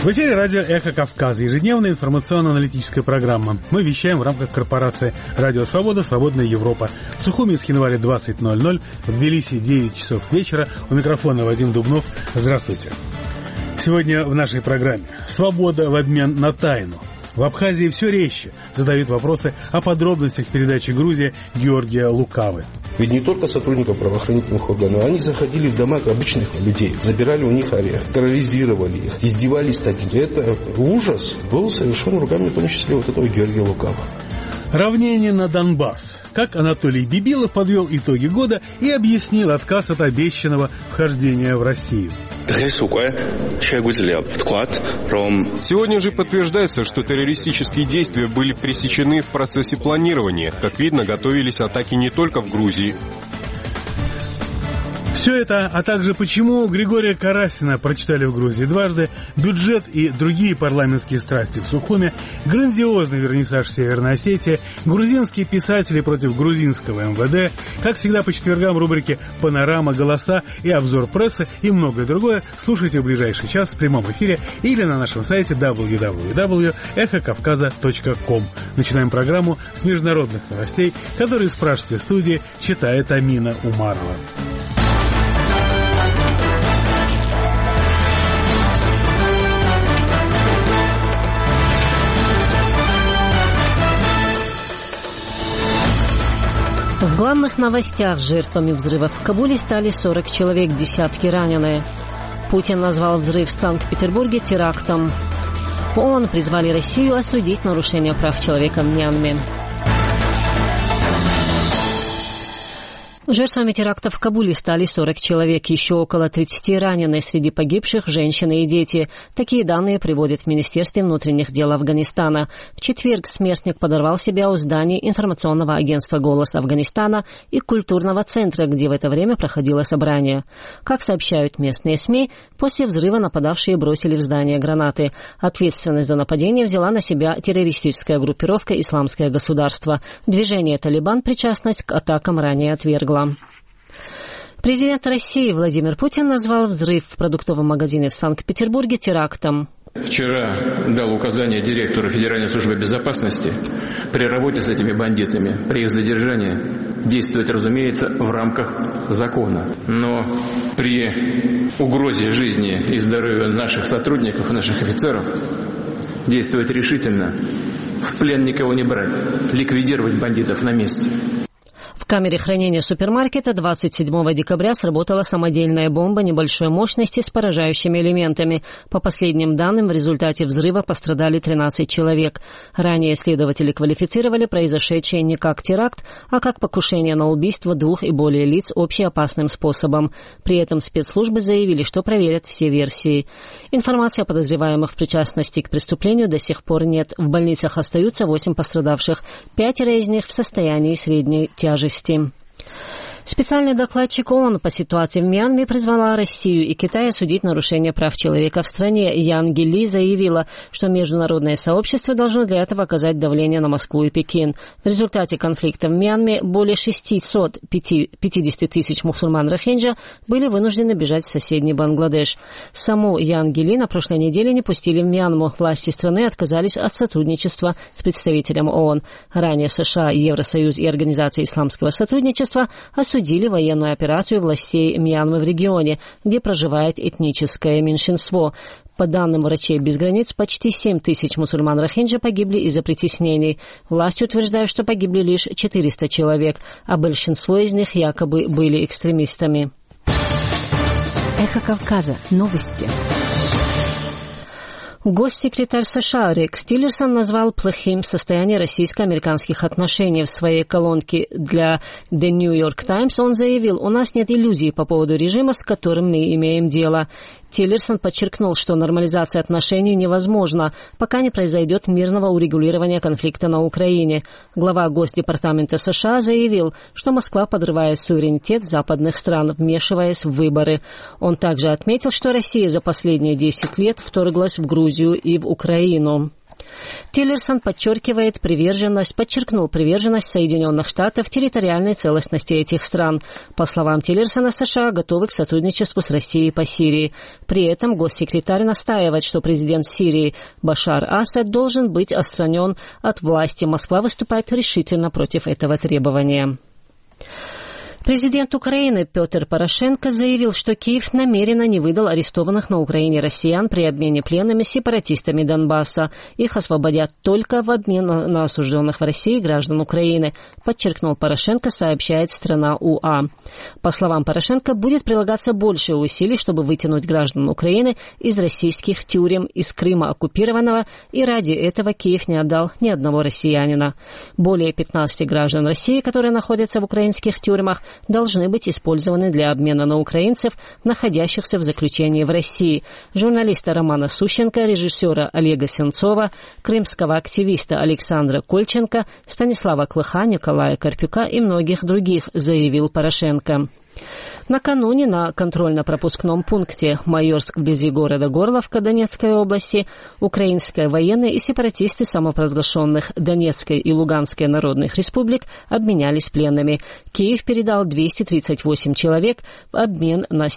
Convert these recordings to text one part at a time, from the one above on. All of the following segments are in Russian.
В эфире радио «Эхо Кавказа», ежедневная информационно-аналитическая программа. Мы вещаем в рамках корпорации «Радио Свобода. Свободная Европа». В Сухуми с января 20:00, в Тбилиси 9 часов вечера. У микрофона Вадим Дубнов. Здравствуйте. Сегодня в нашей программе «Свобода в обмен на тайну». В Абхазии все резче задают вопросы о подробностях передачи Грузии Георгия Лукавы. Ведь не только сотрудников правоохранительных органов, они заходили в дома обычных людей, забирали у них орех, терроризировали их, издевались над ними. Это ужас был совершен руками, в том числе вот этого Георгия Лукавы. Равнение на Донбасс. Как Анатолий Бибилов подвел итоги года и объяснил отказ от обещанного вхождения в Россию. Сегодня же подтверждается, что террористические действия были пресечены в процессе планирования. Как видно, готовились атаки не только в Грузии. Все это, а также почему Григория Карасина прочитали в Грузии дважды, бюджет и другие парламентские страсти в Сухуме, грандиозный вернисаж Северной Осетии, грузинские писатели против грузинского МВД, как всегда по четвергам рубрики «Панорама», «Голоса» и обзор прессы и многое другое слушайте в ближайший час в прямом эфире или на нашем сайте www.эхокавказа.ком. Начинаем программу с международных новостей, которые из пражской студии читает Амина Умарова. В главных новостях жертвами взрывов в Кабуле стали 40 человек, десятки ранены. Путин назвал взрыв в Санкт-Петербурге терактом. В ООН призвали Россию осудить нарушение прав человека в Мьянме. Жертвами теракта в Кабуле стали 40 человек, еще около 30 ранены, среди погибших женщины и дети. Такие данные приводят в Министерстве внутренних дел Афганистана. В четверг смертник подорвал себя у зданий информационного агентства «Голос Афганистана» и культурного центра, где в это время проходило собрание. Как сообщают местные СМИ, после взрыва нападавшие бросили в здание гранаты. Ответственность за нападение взяла на себя террористическая группировка «Исламское государство». Движение «Талибан» причастность к атакам ранее отвергло. Президент России Владимир Путин назвал взрыв в продуктовом магазине в Санкт-Петербурге терактом. Вчера дал указание директору Федеральной службы безопасности при работе с этими бандитами, при их задержании действовать, разумеется, в рамках закона. Но при угрозе жизни и здоровью наших сотрудников, наших офицеров действовать решительно, в плен никого не брать, ликвидировать бандитов на месте. В камере хранения супермаркета 27 декабря сработала самодельная бомба небольшой мощности с поражающими элементами. По последним данным, в результате взрыва пострадали 13 человек. Ранее следователи квалифицировали произошедшее не как теракт, а как покушение на убийство 2 и более лиц общеопасным способом. При этом спецслужбы заявили, что проверят все версии. Информации о подозреваемых в причастности к преступлению до сих пор нет. В больницах остаются 8 пострадавших. 5 из них в состоянии средней тяжести. Специальный докладчик ООН по ситуации в Мьянме призвала Россию и Китай осудить нарушение прав человека в стране. Ян Ги заявила, что международное сообщество должно для этого оказать давление на Москву и Пекин. В результате конфликта в Мьянме более 650 тысяч мусульман рохинджа были вынуждены бежать в соседний Бангладеш. Саму Ян Ги на прошлой неделе не пустили в Мьянму. Власти страны отказались от сотрудничества с представителем ООН. Ранее США, Евросоюз и Организация исламского сотрудничества осудили военную операцию властей Мьянмы в регионе, где проживает этническое меньшинство. По данным врачей без границ, почти 7 тысяч мусульман рохинджа погибли из-за притеснений. Власти утверждают, что погибли лишь 400 человек, а большинство из них якобы были экстремистами. Эхо Кавказа. Новости. Госсекретарь США Рекс Тиллерсон назвал плохим состояние российско-американских отношений. В своей колонке для The New York Times он заявил: «У нас нет иллюзий по поводу режима, с которым мы имеем дело». Тиллерсон подчеркнул, что нормализация отношений невозможна, пока не произойдет мирного урегулирования конфликта на Украине. Глава Госдепартамента США заявил, что Москва подрывает суверенитет западных стран, вмешиваясь в выборы. Он также отметил, что Россия за последние 10 лет вторглась в Грузию и в Украину. Тиллерсон подчеркнул приверженность Соединенных Штатов территориальной целостности этих стран. По словам Тиллерсона, США готовы к сотрудничеству с Россией по Сирии. При этом госсекретарь настаивает, что президент Сирии Башар Асад должен быть отстранен от власти. Москва выступает решительно против этого требования. Президент Украины Петр Порошенко заявил, что Киев намеренно не выдал арестованных на Украине россиян при обмене пленными сепаратистами Донбасса. Их освободят только в обмен на осужденных в России граждан Украины, подчеркнул Порошенко, сообщает страна УА. По словам Порошенко, будет прилагаться больше усилий, чтобы вытянуть граждан Украины из российских тюрем, из Крыма оккупированного, и ради этого Киев не отдал ни одного россиянина. Более 15 граждан России, которые находятся в украинских тюрьмах, должны быть использованы для обмена на украинцев, находящихся в заключении в России. Журналиста Романа Сущенко, режиссера Олега Сенцова, крымского активиста Александра Кольченко, Станислава Клыха, Николая Карпюка и многих других, заявил Порошенко. Накануне на контрольно-пропускном пункте Майорск вблизи города Горловка Донецкой области украинские военные и сепаратисты самопровозглашенных Донецкой и Луганской народных республик обменялись пленными. Киев передал 238 человек в обмен на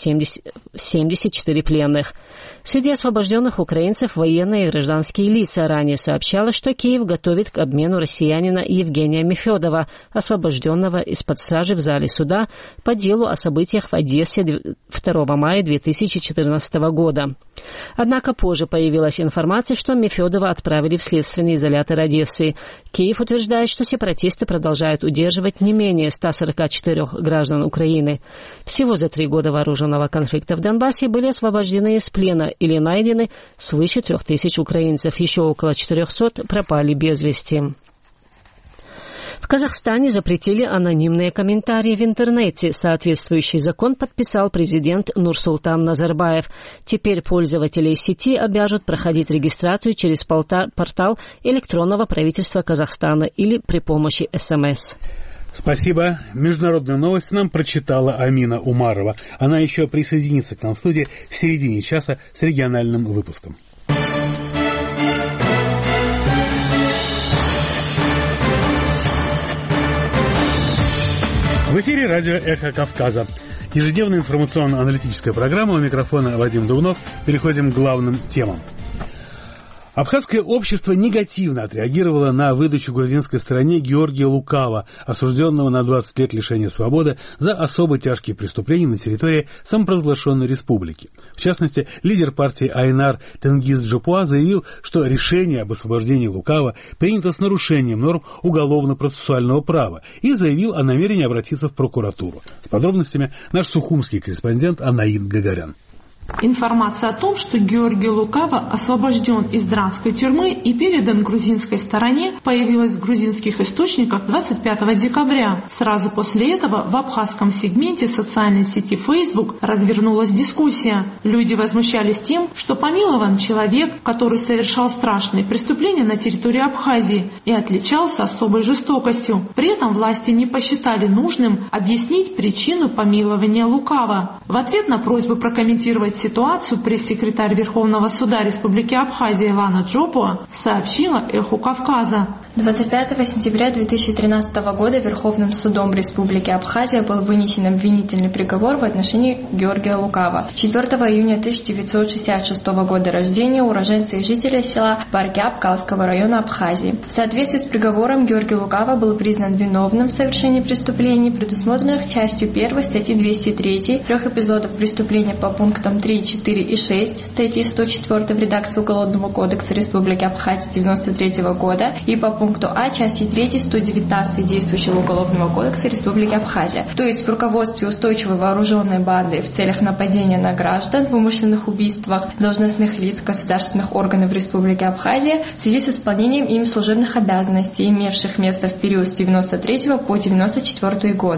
74 пленных. Среди освобожденных украинцев военные и гражданские лица. Ранее сообщалось, что Киев готовит к обмену россиянина Евгения Мефедова, освобожденного из-под стражи в зале суда по делу о событиях в Одессе 2 мая 2014 года. Однако позже появилась информация, что Мефедова отправили в следственный изолятор Одессы. Киев утверждает, что сепаратисты продолжают удерживать не менее 144 граждан Украины. Всего за 3 года вооруженного конфликта в Донбассе были освобождены из плена или найдены свыше 3000 украинцев. Еще около 400 пропали без вести. В Казахстане запретили анонимные комментарии в интернете. Соответствующий закон подписал президент Нурсултан Назарбаев. Теперь пользователей сети обяжут проходить регистрацию через портал электронного правительства Казахстана или при помощи СМС. Спасибо. Международные новости нам прочитала Амина Умарова. Она еще присоединится к нам в студии в середине часа с региональным выпуском. В эфире радио «Эхо Кавказа». Ежедневная информационно-аналитическая программа. У микрофона Вадим Дубнов. Переходим к главным темам. Абхазское общество негативно отреагировало на выдачу грузинской стороне Георгия Лукава, осужденного на 20 лет лишения свободы за особо тяжкие преступления на территории самопровозглашенной республики. В частности, лидер партии Айнар Тенгиз Джапуа заявил, что решение об освобождении Лукава принято с нарушением норм уголовно-процессуального права и заявил о намерении обратиться в прокуратуру. С подробностями наш сухумский корреспондент Анаид Гагарян. Информация о том, что Георгий Лукава освобожден из дранской тюрьмы и передан грузинской стороне, появилась в грузинских источниках 25 декабря. Сразу после этого в абхазском сегменте социальной сети Facebook развернулась дискуссия. Люди возмущались тем, что помилован человек, который совершал страшные преступления на территории Абхазии и отличался особой жестокостью. При этом власти не посчитали нужным объяснить причину помилования Лукава. В ответ на просьбу прокомментировать ситуацию пресс-секретарь Верховного суда Республики Абхазия Ивана Джопуа сообщила «Эху Кавказа». 25 сентября 2013 года Верховным судом Республики Абхазия был вынесен обвинительный приговор в отношении Георгия Лукава. 4 июня 1966 года рождения, уроженца и жителя села Баргяб Калского района Абхазии. В соответствии с приговором Георгий Лукава был признан виновным в совершении преступлений, предусмотренных частью 1 статьи 203, 3 эпизодов преступления по пунктам 3, 4 и 6 статьи 104 в редакции Уголовного кодекса Республики Абхазия 1993 года и по пункту А части 3 119 действующего Уголовного кодекса Республики Абхазия, то есть в руководстве устойчивой вооруженной банды в целях нападения на граждан, в умышленных убийствах должностных лиц государственных органов Республики Абхазия в связи с исполнением им служебных обязанностей, имевших место в период с 93 по 94 годы.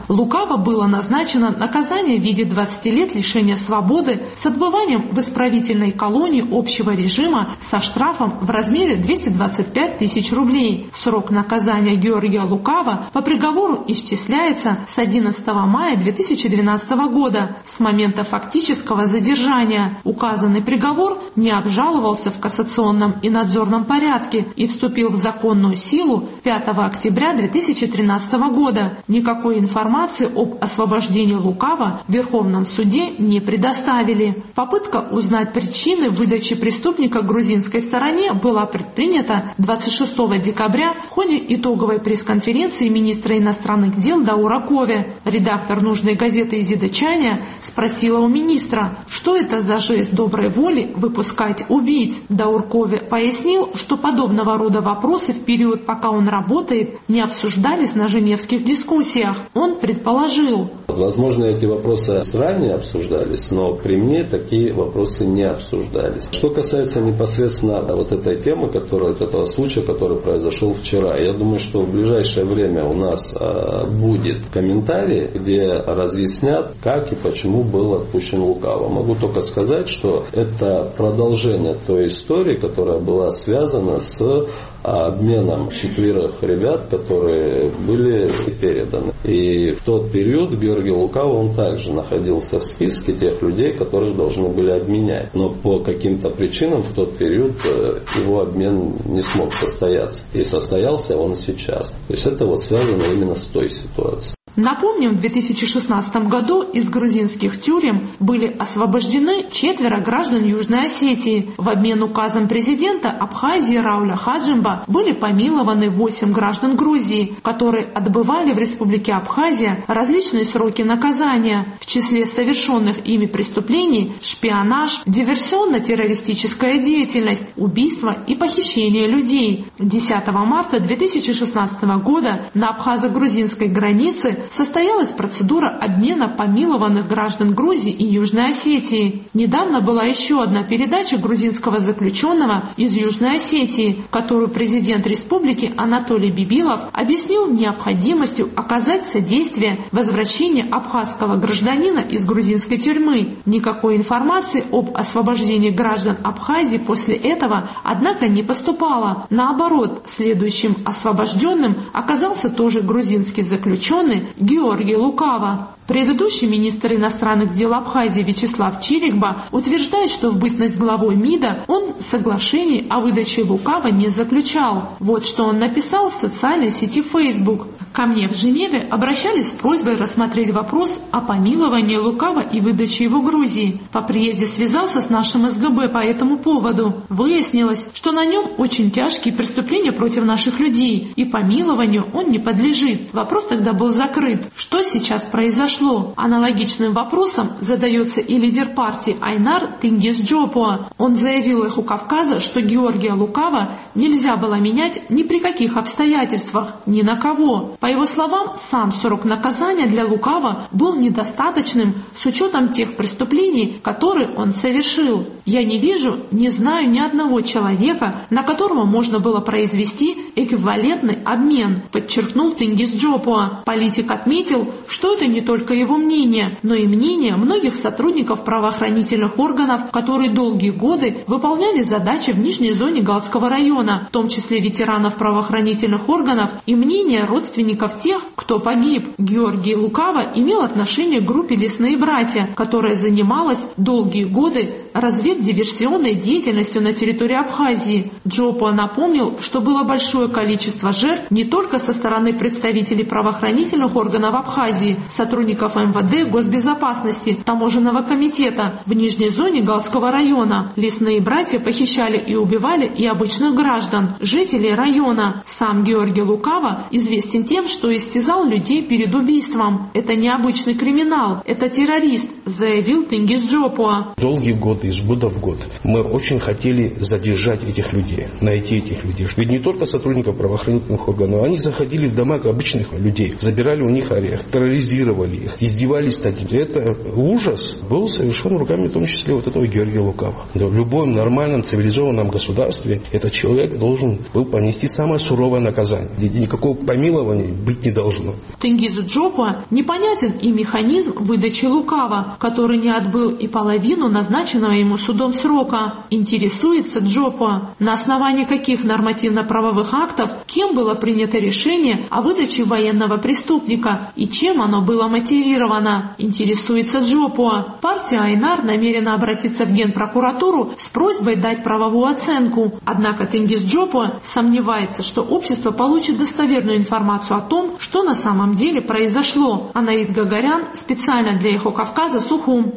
Лукаво было назначено наказание в виде 20 лет лишения свободы с отбыванием в исправительной колонии общего режима со штрафом в размере 225 тысяч рублей. Срок наказания Георгия Лукаво по приговору исчисляется с 11 мая 2012 года, с момента фактического задержания. Указанный приговор не обжаловался в кассационном и надзорном порядке и вступил в законную силу 5 октября 2013 года. Никакой информации об освобождении Лукаво в Верховном суде не предоставили. Попытка узнать причины выдачи преступника грузинской стороне была предпринята 26 декабря в ходе итоговой пресс-конференции министра иностранных дел Даура Кове. Редактор нужной газеты «Изида Чаня» спросила у министра, что это за жест доброй воли выпускать убийц. Даур Кове пояснил, что подобного рода вопросы в период, пока он работает, не обсуждались на женевских дискуссиях. Он предположил: возможно, эти вопросы ранее обсуждались, но при мне такие вопросы не обсуждались. Что касается непосредственно вот этой темы, этого случая, который произошел вчера, я думаю, что в ближайшее время у нас будет комментарий, где разъяснят, как и почему был отпущен Лукаво. Могу только сказать, что это продолжение той истории, которая была связана с обменом 4 ребят, которые были переданы. И в тот период Георгий Лукаво, он также находился в списке тех людей, которых должны были обменять. Но по каким-то причинам в тот период его обмен не смог состояться. И состоялся он сейчас. То есть это вот связано именно с той ситуацией. Напомним, в 2016 году из грузинских тюрем были освобождены 4 граждан Южной Осетии. В обмен указом президента Абхазии Рауля Хаджимба были помилованы 8 граждан Грузии, которые отбывали в Республике Абхазия различные сроки наказания. В числе совершенных ими преступлений шпионаж, диверсионно-террористическая деятельность, убийство и похищение людей. 10 марта 2016 года на абхазо-грузинской границе состоялась процедура обмена помилованных граждан Грузии и Южной Осетии. Недавно была еще одна передача грузинского заключенного из Южной Осетии, которую президент республики Анатолий Бибилов объяснил необходимостью оказать содействие возвращению абхазского гражданина из грузинской тюрьмы. Никакой информации об освобождении граждан Абхазии после этого, однако, не поступало. Наоборот, следующим освобожденным оказался тоже грузинский заключенный Георгий Лукаво. Предыдущий министр иностранных дел Абхазии Вячеслав Чирикба утверждает, что в бытность главой МИДа он соглашений о выдаче Лукаво не заключал. Вот что он написал в социальной сети Facebook. «Ко мне в Женеве обращались с просьбой рассмотреть вопрос о помиловании Лукаво и выдаче его Грузии. По приезде связался с нашим СГБ по этому поводу. Выяснилось, что на нем очень тяжкие преступления против наших людей, и помилованию он не подлежит. Вопрос тогда был закрыт. Что сейчас произошло? Аналогичным вопросом задается и лидер партии Айнар Тенгиз Джопуа. Он заявил «Эху Кавказа», что Георгия Лукаво нельзя было менять ни при каких обстоятельствах, ни на кого. По его словам, сам срок наказания для Лукаво был недостаточным с учетом тех преступлений, которые он совершил. «Я не вижу, не знаю ни одного человека, на которого можно было произвести эквивалентный обмен», подчеркнул Тенгиз Джопуа. Политик отметил, что это не только его мнение, но и мнение многих сотрудников правоохранительных органов, которые долгие годы выполняли задачи в нижней зоне Галского района, в том числе ветеранов правоохранительных органов, и мнение родственников тех, кто погиб. Георгий Лукаво имел отношение к группе «Лесные братья», которая занималась долгие годы разведдиверсионной деятельностью на территории Абхазии. Джопуа напомнил, что было большое количество жертв не только со стороны представителей правоохранительных органов Абхазии, сотрудников МВД, госбезопасности, таможенного комитета в нижней зоне Галского района. Лесные братья похищали и убивали и обычных граждан, жителей района. Сам Георгий Лукаво известен тем, что истязал людей перед убийством. Это не обычный криминал, это террорист, заявил Тенгиз Джопуа. Долгие годы, из года в год, мы очень хотели задержать этих людей, найти этих людей. Ведь не только сотрудников правоохранительных органов, они заходили в дома обычных людей, забирали у них орех, терроризировали их, издевались над ними. Это ужас был совершен руками, в том числе вот этого Георгия Лукава. Да, в любом нормальном цивилизованном государстве этот человек должен был понести самое суровое наказание. Никакого помилования быть не должно. Тенгизу Джопуа непонятен и механизм выдачи Лукава, который не отбыл и половину назначенного ему судом срока. Интересуется Джопуа, на основании каких нормативно-правовых актов, кем было принято решение о выдаче военного преступника и чем оно было мотивировано. Интересуется Джопуа. Партия Айнар намерена обратиться в Генпрокуратуру с просьбой дать правовую оценку. Однако Тенгиз Джопуа сомневается, что общество получит достоверную информацию о том, что на самом деле произошло. Анаид Гагарян специально для Эхо Кавказа, Сухум.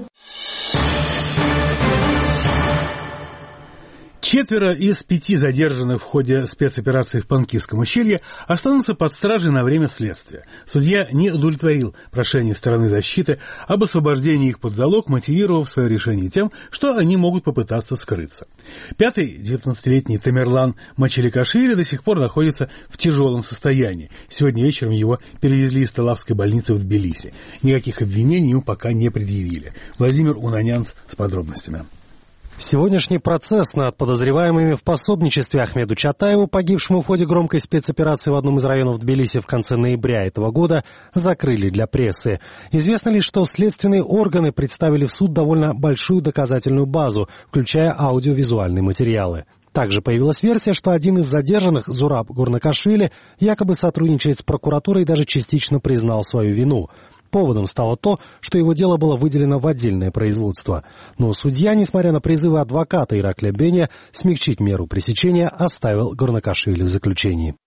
4 из 5 задержанных в ходе спецоперации в Панкисском ущелье останутся под стражей на время следствия. Судья не удовлетворил прошение стороны защиты об освобождении их под залог, мотивировав свое решение тем, что они могут попытаться скрыться. 5-й, 19-летний Тамерлан Мачеликашвили до сих пор находится в тяжелом состоянии. Сегодня вечером его перевезли из Талавской больницы в Тбилиси. Никаких обвинений ему пока не предъявили. Владимир Унанянц с подробностями. Сегодняшний процесс над подозреваемыми в пособничестве Ахмеду Чатаеву, погибшему в ходе громкой спецоперации в одном из районов Тбилиси в конце ноября этого года, закрыли для прессы. Известно лишь, что следственные органы представили в суд довольно большую доказательную базу, включая аудиовизуальные материалы. Также появилась версия, что один из задержанных, Зураб Гурнакашвили, якобы сотрудничает с прокуратурой и даже частично признал свою вину. Поводом стало то, что его дело было выделено в отдельное производство. Но судья, несмотря на призывы адвоката Иракля Бения смягчить меру пресечения, оставил Гурнакашвили в заключении.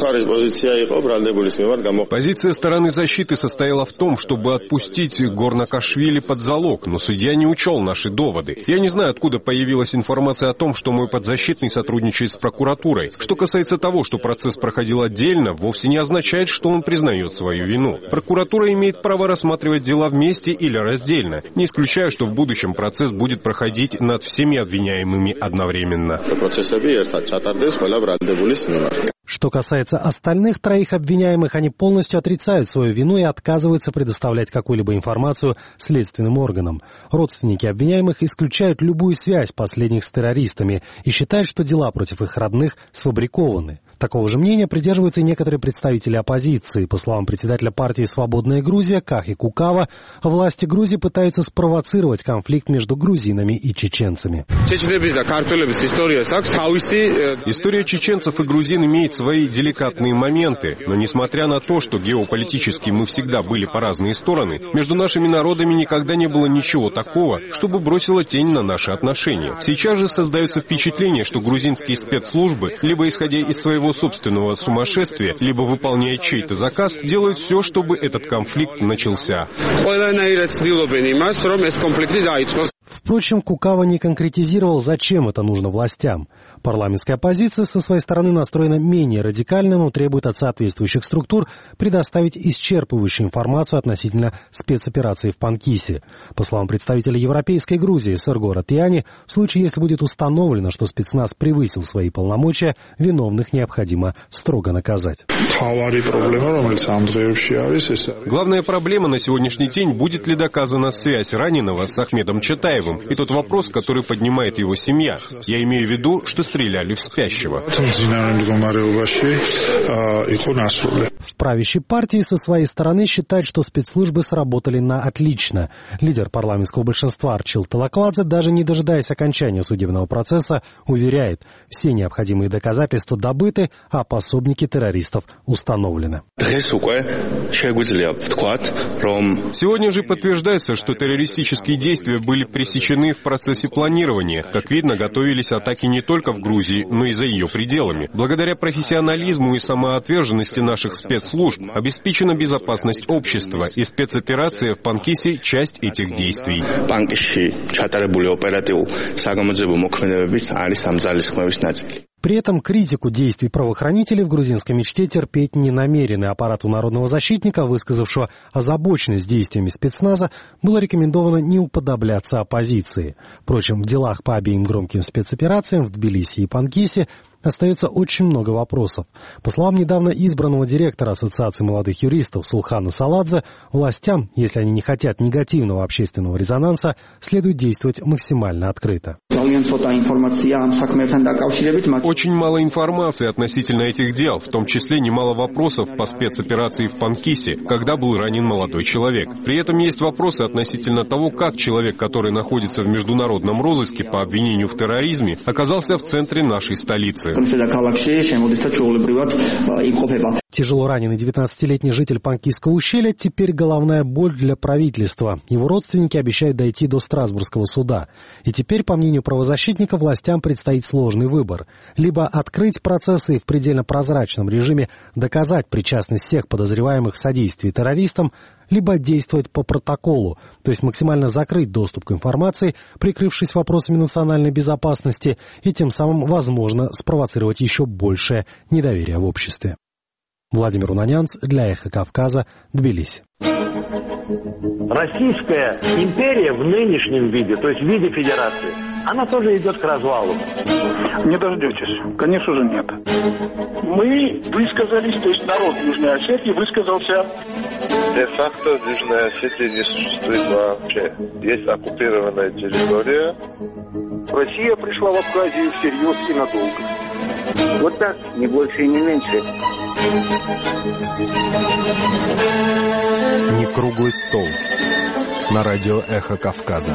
Позиция стороны защиты состояла в том, чтобы отпустить Гурнакашвили под залог, но судья не учел наши доводы. Я не знаю, откуда появилась информация о том, что мой подзащитный сотрудничает с прокуратурой. Что касается того, что процесс проходил отдельно, вовсе не означает, что он признает свою вину. Прокуратура имеет право рассматривать дела вместе или раздельно. Не исключаю, что в будущем процесс будет проходить над всеми обвиняемыми одновременно. Что касается остальных 3 обвиняемых, они полностью отрицают свою вину и отказываются предоставлять какую-либо информацию следственным органам. Родственники обвиняемых исключают любую связь последних с террористами и считают, что дела против их родных сфабрикованы. Такого же мнения придерживаются и некоторые представители оппозиции. По словам председателя партии «Свободная Грузия» Кахи Кукава, власти Грузии пытаются спровоцировать конфликт между грузинами и чеченцами. История чеченцев и грузин имеет свои деликатные моменты, но несмотря на то, что геополитически мы всегда были по разные стороны, между нашими народами никогда не было ничего такого, чтобы бросило тень на наши отношения. Сейчас же создается впечатление, что грузинские спецслужбы, либо исходя из своего собственного сумасшествия, либо выполняя чей-то заказ, делают все, чтобы этот конфликт начался. Впрочем, Кукава не конкретизировал, зачем это нужно властям. Парламентская оппозиция со своей стороны настроена менее радикально, но требует от соответствующих структур предоставить исчерпывающую информацию относительно спецоперации в Панкисе. По словам представителя Европейской Грузии Сергора Тиани, в случае, если будет установлено, что спецназ превысил свои полномочия, виновных необходимо строго наказать. Главная проблема на сегодняшний день, будет ли доказана связь раненого с Ахмедом Чатаевым, и тот вопрос, который поднимает его семья. Я имею в виду, что стреляли в спящего. В правящей партии со своей стороны считают, что спецслужбы сработали на отлично. Лидер парламентского большинства Арчил Талаквадзе, даже не дожидаясь окончания судебного процесса, уверяет, все необходимые доказательства добыты, а пособники террористов установлены. Сегодня же подтверждается, что террористические действия были пресечены в процессе планирования. Как видно, готовились атаки не только в Грузии, но и за ее пределами. Благодаря профессионализму и самоотверженности наших спецслужб обеспечена безопасность общества, и спецоперация в Панкисе – часть этих действий. При этом критику действий правоохранителей в грузинской мечте терпеть не намерены. Аппарату народного защитника, высказавшего озабоченность действиями спецназа, было рекомендовано не уподобляться оппозиции. Впрочем, в делах по обеим громким спецоперациям в Тбилиси и Панкисе остается очень много вопросов. По словам недавно избранного директора Ассоциации молодых юристов Сулхана Саладзе, властям, если они не хотят негативного общественного резонанса, следует действовать максимально открыто. Очень мало информации относительно этих дел, в том числе немало вопросов по спецоперации в Панкисе, когда был ранен молодой человек. При этом есть вопросы относительно того, как человек, который находится в международном розыске по обвинению в терроризме, оказался в центре нашей столицы. Тяжело раненый 19-летний житель Панкисского ущелья теперь головная боль для правительства. Его родственники обещают дойти до Страсбургского суда. И теперь, по мнению правозащитника, властям предстоит сложный выбор. Либо открыть процессы и в предельно прозрачном режиме доказать причастность всех подозреваемых в содействии террористам, либо действовать по протоколу, то есть максимально закрыть доступ к информации, прикрывшись вопросами национальной безопасности, и тем самым, возможно, спровоцировать еще большее недоверие в обществе. Владимир Унанянц для «Эхо Кавказа», Тбилиси. Российская империя в нынешнем виде, то есть в виде федерации, она тоже идет к развалу. Не дождетесь. Конечно же нет. Мы высказались, то есть народ Южной Осетии высказался. Де-факто в Южной Осетии не существует вообще. Есть оккупированная территория. Россия пришла в Абхазию всерьез и надолго. Вот так, не больше и не меньше. Не круглый стол. На радио «Эхо Кавказа».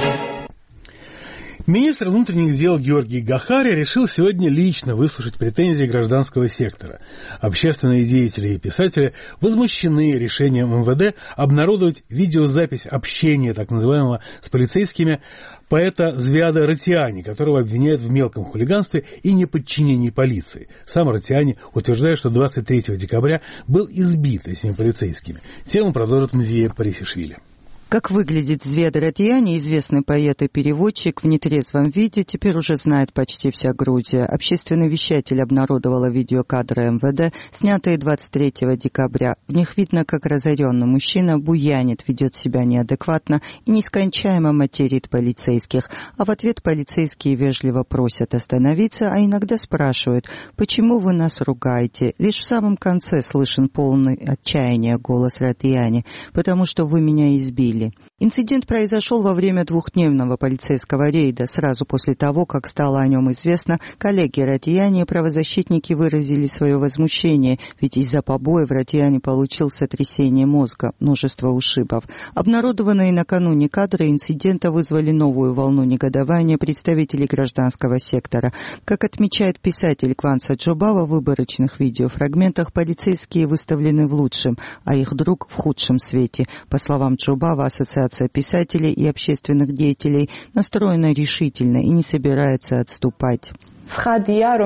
Министр внутренних дел Георгий Гахари решил сегодня лично выслушать претензии гражданского сектора. Общественные деятели и писатели возмущены решением МВД обнародовать видеозапись общения, так называемого, с полицейскими поэта Звиада Ратиани, которого обвиняют в мелком хулиганстве и неподчинении полиции. Сам Ратиани утверждает, что 23 декабря был избит этими полицейскими. Тему продолжит Мзия Парисишвили. Как выглядит Звиад Ратиани, известный поэт и переводчик, в нетрезвом виде, теперь уже знает почти вся Грузия. Общественный вещатель обнародовала видеокадры МВД, снятые 23 декабря. В них видно, как разоренный мужчина буянит, ведет себя неадекватно и нескончаемо материт полицейских. А в ответ полицейские вежливо просят остановиться, а иногда спрашивают: «Почему вы нас ругаете?» Лишь в самом конце слышен полный отчаяния голос Ратиани: «Потому что вы меня избили». Инцидент произошел во время двухдневного полицейского рейда. Сразу после того, как стало о нем известно, коллеги Ратиани и правозащитники выразили свое возмущение, ведь из-за побоев Ратиани получил сотрясение мозга, множество ушибов. Обнародованные накануне кадры инцидента вызвали новую волну негодования представителей гражданского сектора. Как отмечает писатель Кванца Джобава, в выборочных видеофрагментах полицейские выставлены в лучшем, а их друг в худшем свете. По словам Джобава, Ассоциация писателей и общественных деятелей настроена решительно и не собирается отступать. Мы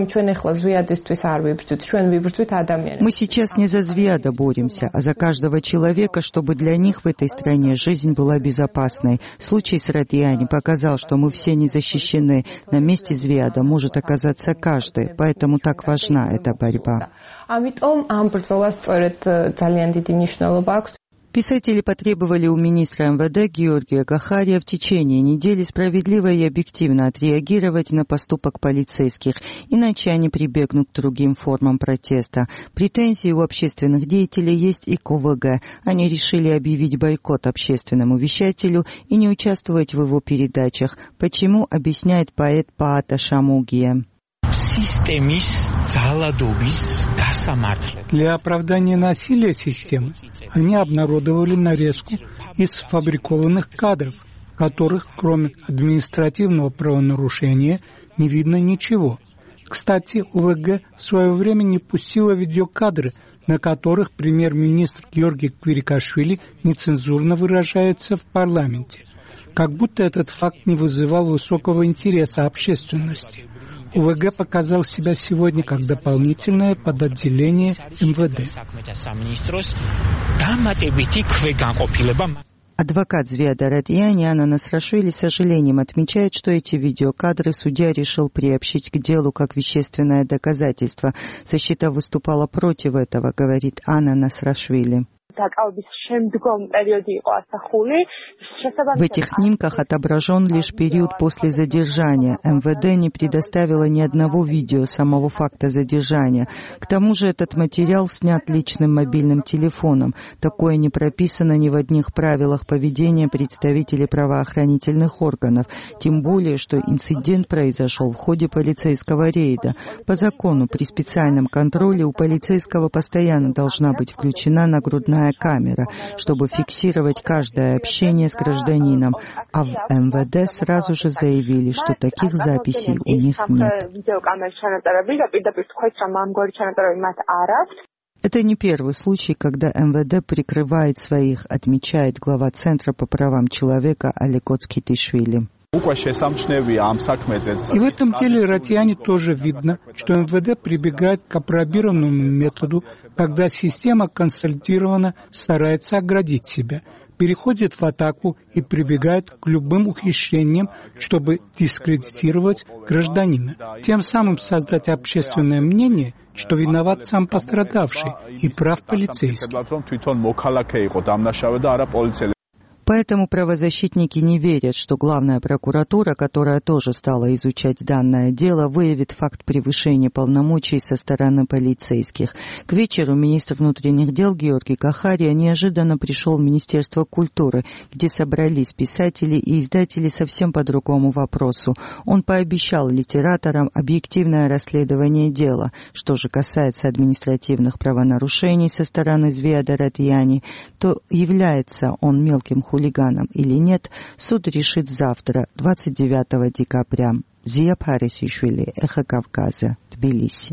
сейчас не за Звиада боремся, а за каждого человека, чтобы для них в этой стране жизнь была безопасной. Случай с Ратиани показал, что мы все не защищены. На месте Звиада может оказаться каждый, поэтому так важна эта борьба. Писатели потребовали у министра МВД Георгия Гахария в течение недели справедливо и объективно отреагировать на поступок полицейских, иначе они прибегнут к другим формам протеста. Претензии у общественных деятелей есть и к ОВГ. Они решили объявить бойкот общественному вещателю и не участвовать в его передачах. Почему, объясняет поэт Паата Шамугия. Для оправдания насилия системы они обнародовали нарезку из сфабрикованных кадров, в которых, кроме административного правонарушения, не видно ничего. Кстати, ОВГ в свое время не пустила видеокадры, на которых премьер-министр Георгий Квирикашвили нецензурно выражается в парламенте. Как будто этот факт не вызывал высокого интереса общественности. ОВГ показал себя сегодня как дополнительное подотделение МВД. Адвокат Звиада Ратиани Анна Насрашвили с сожалением отмечает, что эти видеокадры судья решил приобщить к делу как вещественное доказательство. Защита выступала против этого, говорит Анна Насрашвили. В этих снимках отображен лишь период после задержания. МВД не предоставило ни одного видео самого факта задержания. К тому же этот материал снят личным мобильным телефоном. Такое не прописано ни в одних правилах поведения представителей правоохранительных органов. Тем более, что инцидент произошел в ходе полицейского рейда. По закону, при специальном контроле у полицейского постоянно должна быть включена нагрудная камера, чтобы фиксировать каждое общение с гражданином. А в МВД сразу же заявили, что таких записей у них нет. Это не первый случай, когда МВД прикрывает своих, отмечает глава Центра по правам человека Алек Оцкитишвили. И в этом деле Ратьяне тоже видно, что МВД прибегает к апробированному методу, когда система консолидированно старается оградить себя, переходит в атаку и прибегает к любым ухищрениям, чтобы дискредитировать гражданина, тем самым создать общественное мнение, что виноват сам пострадавший и прав полицейский. Поэтому правозащитники не верят, что главная прокуратура, которая тоже стала изучать данное дело, выявит факт превышения полномочий со стороны полицейских. К вечеру министр внутренних дел Георгий Кахария неожиданно пришел в Министерство культуры, где собрались писатели и издатели совсем по другому вопросу. Он пообещал литераторам объективное расследование дела. Что же касается административных правонарушений со стороны Звиада Ратьяни, то является он мелким хулиганом или нет, суд решит завтра, 29 декабря. Зия Парисишвили, Эхо Кавказа, Тбилиси.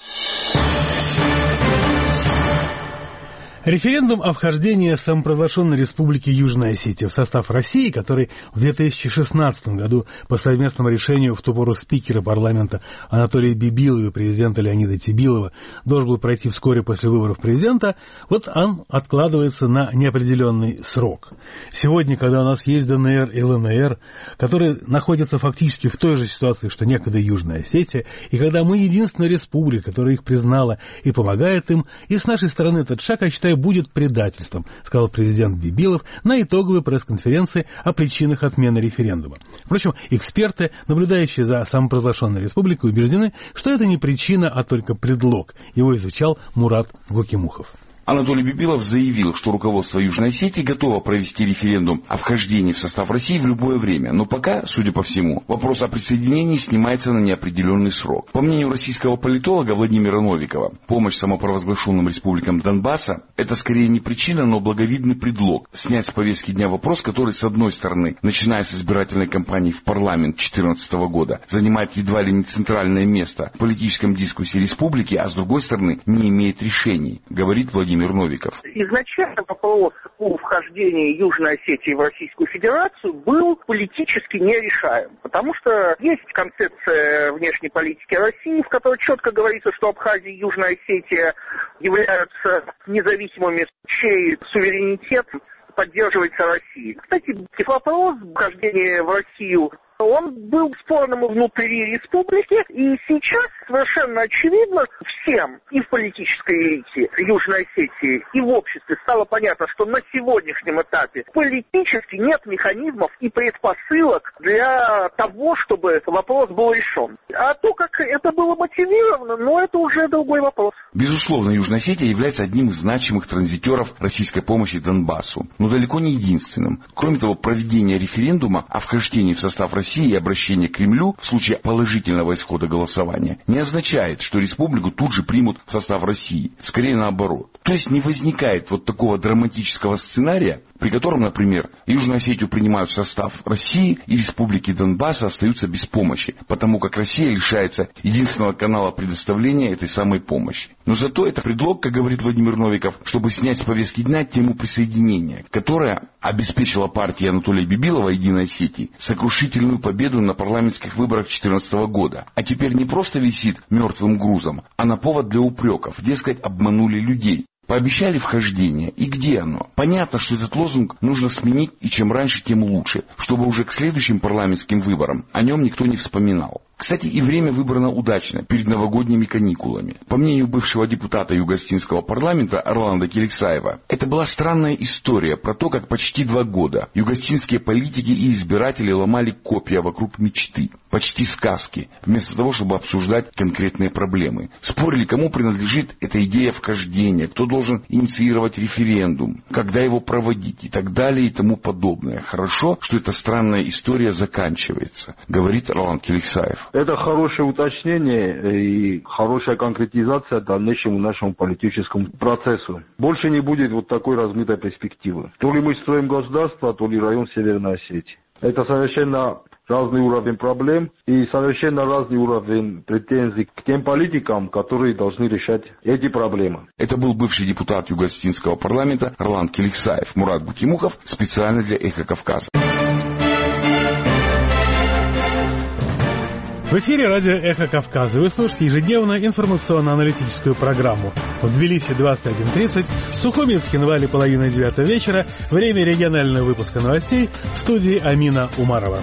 Референдум о вхождении самопровозглашенной Республики Южная Осетия в состав России, который в 2016 году по совместному решению в ту пору спикера парламента Анатолия Бибилова и президента Леонида Тибилова должен был пройти вскоре после выборов президента, вот он откладывается на неопределенный срок. Сегодня, когда у нас есть ДНР и ЛНР, которые находятся фактически в той же ситуации, что некогда Южная Осетия, и когда мы единственная республика, которая их признала и помогает им, и с нашей стороны этот шаг, я считаю, будет предательством, сказал президент Бибилов на итоговой пресс-конференции о причинах отмены референдума. Впрочем, эксперты, наблюдающие за самопровозглашенной республикой, убеждены, что это не причина, а только предлог. Его изучал Мурат Гокимухов. Анатолий Бибилов заявил, что руководство Южной Осетии готово провести референдум о вхождении в состав России в любое время. Но пока, судя по всему, вопрос о присоединении снимается на неопределенный срок. По мнению российского политолога Владимира Новикова, помощь самопровозглашенным республикам Донбасса – это скорее не причина, но благовидный предлог снять с повестки дня вопрос, который, с одной стороны, начиная с избирательной кампании в парламент 2014 года, занимает едва ли не центральное место в политическом дискуссии республики, а с другой стороны, не имеет решений, говорит Владимир Новиков. Изначально вопрос о вхождении Южной Осетии в Российскую Федерацию был политически нерешаем, потому что есть концепция внешней политики России, в которой четко говорится, что Абхазия и Южная Осетия являются независимыми, чей суверенитет поддерживается Россией. Кстати, вопрос вхождения в Россию, он был спорным и внутри республики, и сейчас совершенно очевидно всем, и в политической элите Южной Осетии, и в обществе стало понятно, что на сегодняшнем этапе политически нет механизмов и предпосылок для того, чтобы вопрос был решен. А то, как это было мотивировано, это уже другой вопрос. Безусловно, Южная Осетия является одним из значимых транзитеров российской помощи Донбассу, но далеко не единственным. Кроме того, проведение референдума о вхождении в состав России и обращение к Кремлю в случае положительного исхода голосования не означает, что республику тут же примут в состав России. Скорее наоборот. То есть не возникает вот такого драматического сценария, при котором, например, Южную Осетию принимают в состав России и республики Донбасса остаются без помощи, потому как Россия лишается единственного канала предоставления этой самой помощи. Но зато это предлог, как говорит Владимир Новиков, чтобы снять с повестки дня тему присоединения, которая обеспечила партии Анатолия Бибилова «Единой Осетии» сокрушительную победу на парламентских выборах 2014 года. А теперь не просто висит мертвым грузом, а на повод для упреков, дескать, обманули людей. Пообещали вхождение. И где оно? Понятно, что этот лозунг нужно сменить, и чем раньше, тем лучше, чтобы уже к следующим парламентским выборам о нем никто не вспоминал. Кстати, и время выбрано удачно, перед новогодними каникулами. По мнению бывшего депутата Юго-Остинского парламента Орландо Келексаева, это была странная история про то, как почти 2 года юго-остинские политики и избиратели ломали копья вокруг мечты, почти сказки, вместо того, чтобы обсуждать конкретные проблемы. Спорили, кому принадлежит эта идея вхождения, кто должен инициировать референдум, когда его проводить и так далее и тому подобное. Хорошо, что эта странная история заканчивается, говорит Орландо Келексаев. Это хорошее уточнение и хорошая конкретизация дальнейшему нашему политическому процессу. Больше не будет вот такой размытой перспективы. То ли мы строим государство, то ли район Северной Осетии. Это совершенно разный уровень проблем и совершенно разный уровень претензий к тем политикам, которые должны решать эти проблемы. Это был бывший депутат Юго-Остинского парламента Орландо Келексаев. Мурат Бутимухов специально для «Эхо Кавказа». В эфире радио «Эхо Кавказа». Вы слушаете ежедневную информационно-аналитическую программу. В Тбилиси 21:30, в Сухуми и Цхинвале 8:30 вечера. Время регионального выпуска новостей, в студии Амина Умарова.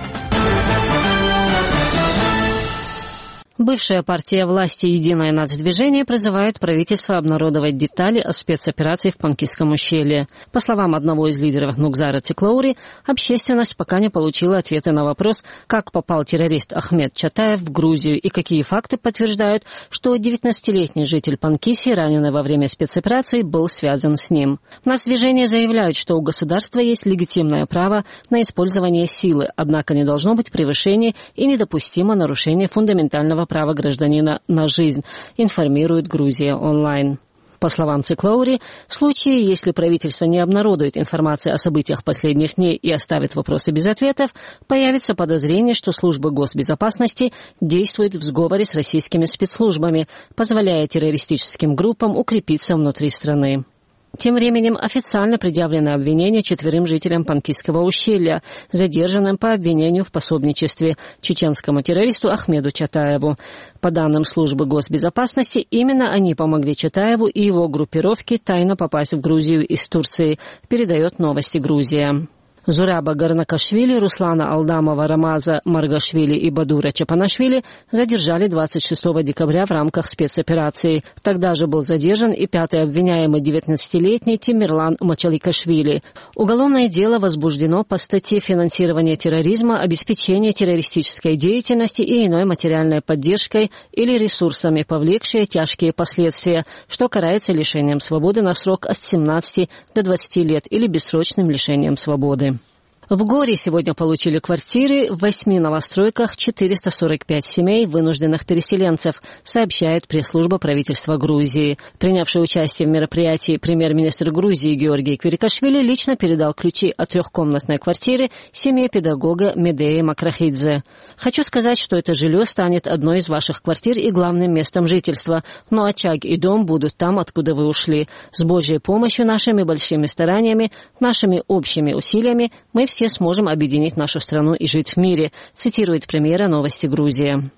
Бывшая партия власти «Единое нацдвижение» призывает правительство обнародовать детали о спецоперации в Панкисском ущелье. По словам одного из лидеров Нукзара Циклаури, общественность пока не получила ответы на вопрос, как попал террорист Ахмед Чатаев в Грузию и какие факты подтверждают, что 19-летний житель Панкиси, раненый во время спецоперации, был связан с ним. Нацдвижение заявляет, что у государства есть легитимное право на использование силы, однако не должно быть превышения и недопустимо нарушение фундаментального права гражданина на жизнь, информирует Грузия онлайн. По словам Циклаури, в случае, если правительство не обнародует информацию о событиях последних дней и оставит вопросы без ответов, появится подозрение, что службы госбезопасности действуют в сговоре с российскими спецслужбами, позволяя террористическим группам укрепиться внутри страны. Тем временем официально предъявлено обвинение 4 жителям Панкисского ущелья, задержанным по обвинению в пособничестве чеченскому террористу Ахмеду Чатаеву. По данным службы госбезопасности, именно они помогли Чатаеву и его группировке тайно попасть в Грузию из Турции, передает новости Грузия. Зураба Гарнакашвили, Руслана Алдамова, Рамаза Маргашвили и Бадура Чапанашвили задержали 26 декабря в рамках спецоперации. Тогда же был задержан и 5-й обвиняемый 19-летний Тимирлан Мачаликашвили. Уголовное дело возбуждено по статье «Финансирование терроризма, обеспечение террористической деятельности и иной материальной поддержкой или ресурсами, повлекшие тяжкие последствия», что карается лишением свободы на срок от 17 до 20 лет или бессрочным лишением свободы. В Горе сегодня получили квартиры в 8 новостройках 445 семей вынужденных переселенцев, сообщает пресс-служба правительства Грузии. Принявший участие в мероприятии премьер-министр Грузии Георгий Квирикашвили лично передал ключи от 3-комнатной квартиры семье педагога Медеи Макрахидзе. «Хочу сказать, что это жилье станет одной из ваших квартир и главным местом жительства, но очаг и дом будут там, откуда вы ушли. С Божьей помощью, нашими большими стараниями, нашими общими усилиями мы все сможем объединить нашу страну и жить в мире», цитирует премьера «Новости Грузии».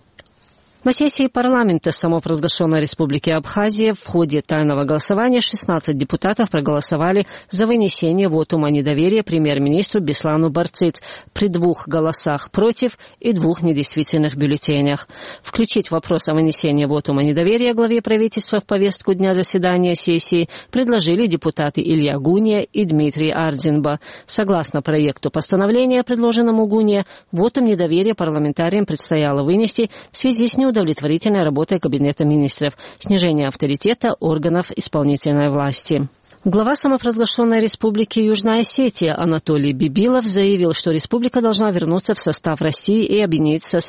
На сессии парламента самопровозглашенной Республики Абхазия в ходе тайного голосования 16 депутатов проголосовали за вынесение вотума недоверия премьер-министру Беслану Барциц при 2 голосах против и 2 недействительных бюллетенях. Включить вопрос о вынесении вотума недоверия главе правительства в повестку дня заседания сессии предложили депутаты Илья Гуния и Дмитрий Ардзинба. Согласно проекту постановления, предложенному Гуния, вотум недоверия парламентариям предстояло вынести в связи с неудовлетворительной работой Кабинета министров, снижение авторитета органов исполнительной власти. Глава самопровозглашенной Республики Южная Осетия Анатолий Бибилов заявил, что республика должна вернуться в состав России и объединиться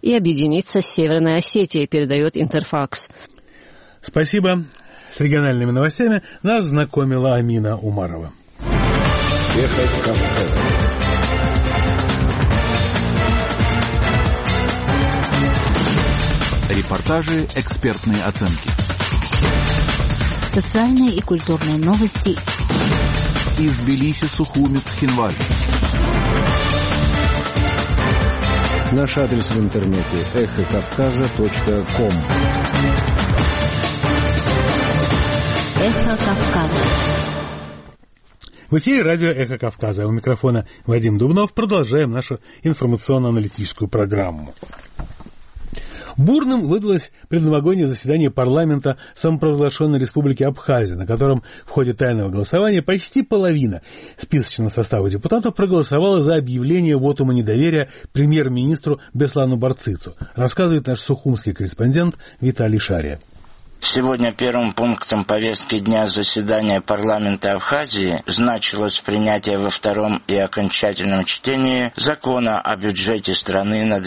с Северной Осетией, передает Интерфакс. Спасибо. С региональными новостями нас знакомила Амина Умарова. Репортажи, экспертные оценки. Социальные и культурные новости. Из Тбилиси, Сухуми, Цхинвале. Наш адрес в интернете эхокавказа.ком. Эхо Кавказа. В эфире радио «Эхо Кавказа». У микрофона Вадим Дубнов. Продолжаем нашу информационно-аналитическую программу. Бурным выдалось предновогоднее заседание парламента самопровозглашенной республики Абхазия, на котором в ходе тайного голосования почти половина списочного состава депутатов проголосовала за объявление вотума недоверия премьер-министру Беслану Барцицу, рассказывает наш сухумский корреспондент Виталий Шария. Сегодня первым пунктом повестки дня заседания парламента Абхазии значилось принятие во втором и окончательном чтении закона о бюджете страны на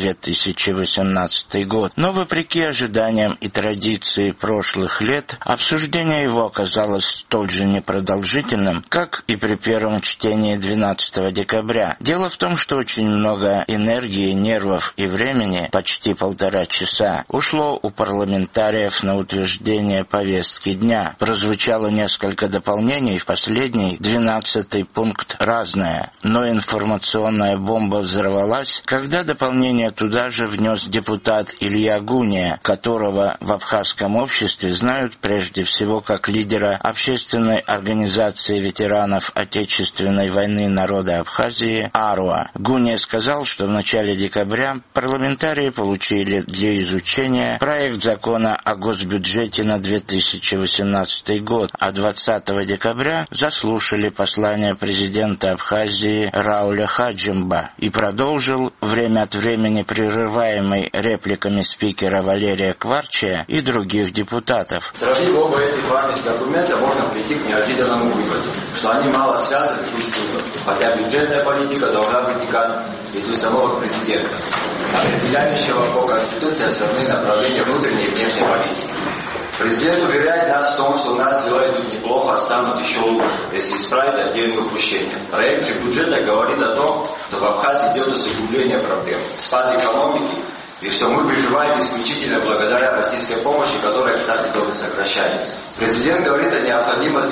2018 год. Но вопреки ожиданиям и традиции прошлых лет, обсуждение его оказалось столь же непродолжительным, как и при первом чтении 12 декабря. Дело в том, что очень много энергии, нервов и времени, почти 1,5 часа, ушло у парламентариев на утверждение повестки дня. Прозвучало несколько дополнений, в последний, 12-й пункт «Разное». Но информационная бомба взорвалась, когда дополнение туда же внес депутат Илья Гуния, которого в абхазском обществе знают прежде всего как лидера общественной организации ветеранов Отечественной войны народа Абхазии «Аруа». Гуния сказал, что в начале декабря парламентарии получили для изучения проект закона о госбюджете на 2018 год, а 20 декабря заслушали послание президента Абхазии Рауля Хаджимба и продолжил, время от времени прерываемый репликами спикера Валерия Кварчия и других депутатов. Сравнив оба этих важных документа, можно прийти к неожиданному выводу, что они мало связаны друг с другом, хотя бюджетная политика должна вытекать из самого президента, определяющего по Конституции основные направления внутренней и внешней политики. Президент уверяет нас в том, что у нас дела идут неплохо, а станут еще лучше, если исправить отдельные упущения. Проект же бюджета говорит о том, что в Абхазии идет усугубление проблем, спад экономики, и что мы выживаем исключительно благодаря российской помощи, которая, кстати, тоже сокращается. Президент говорит о необходимости...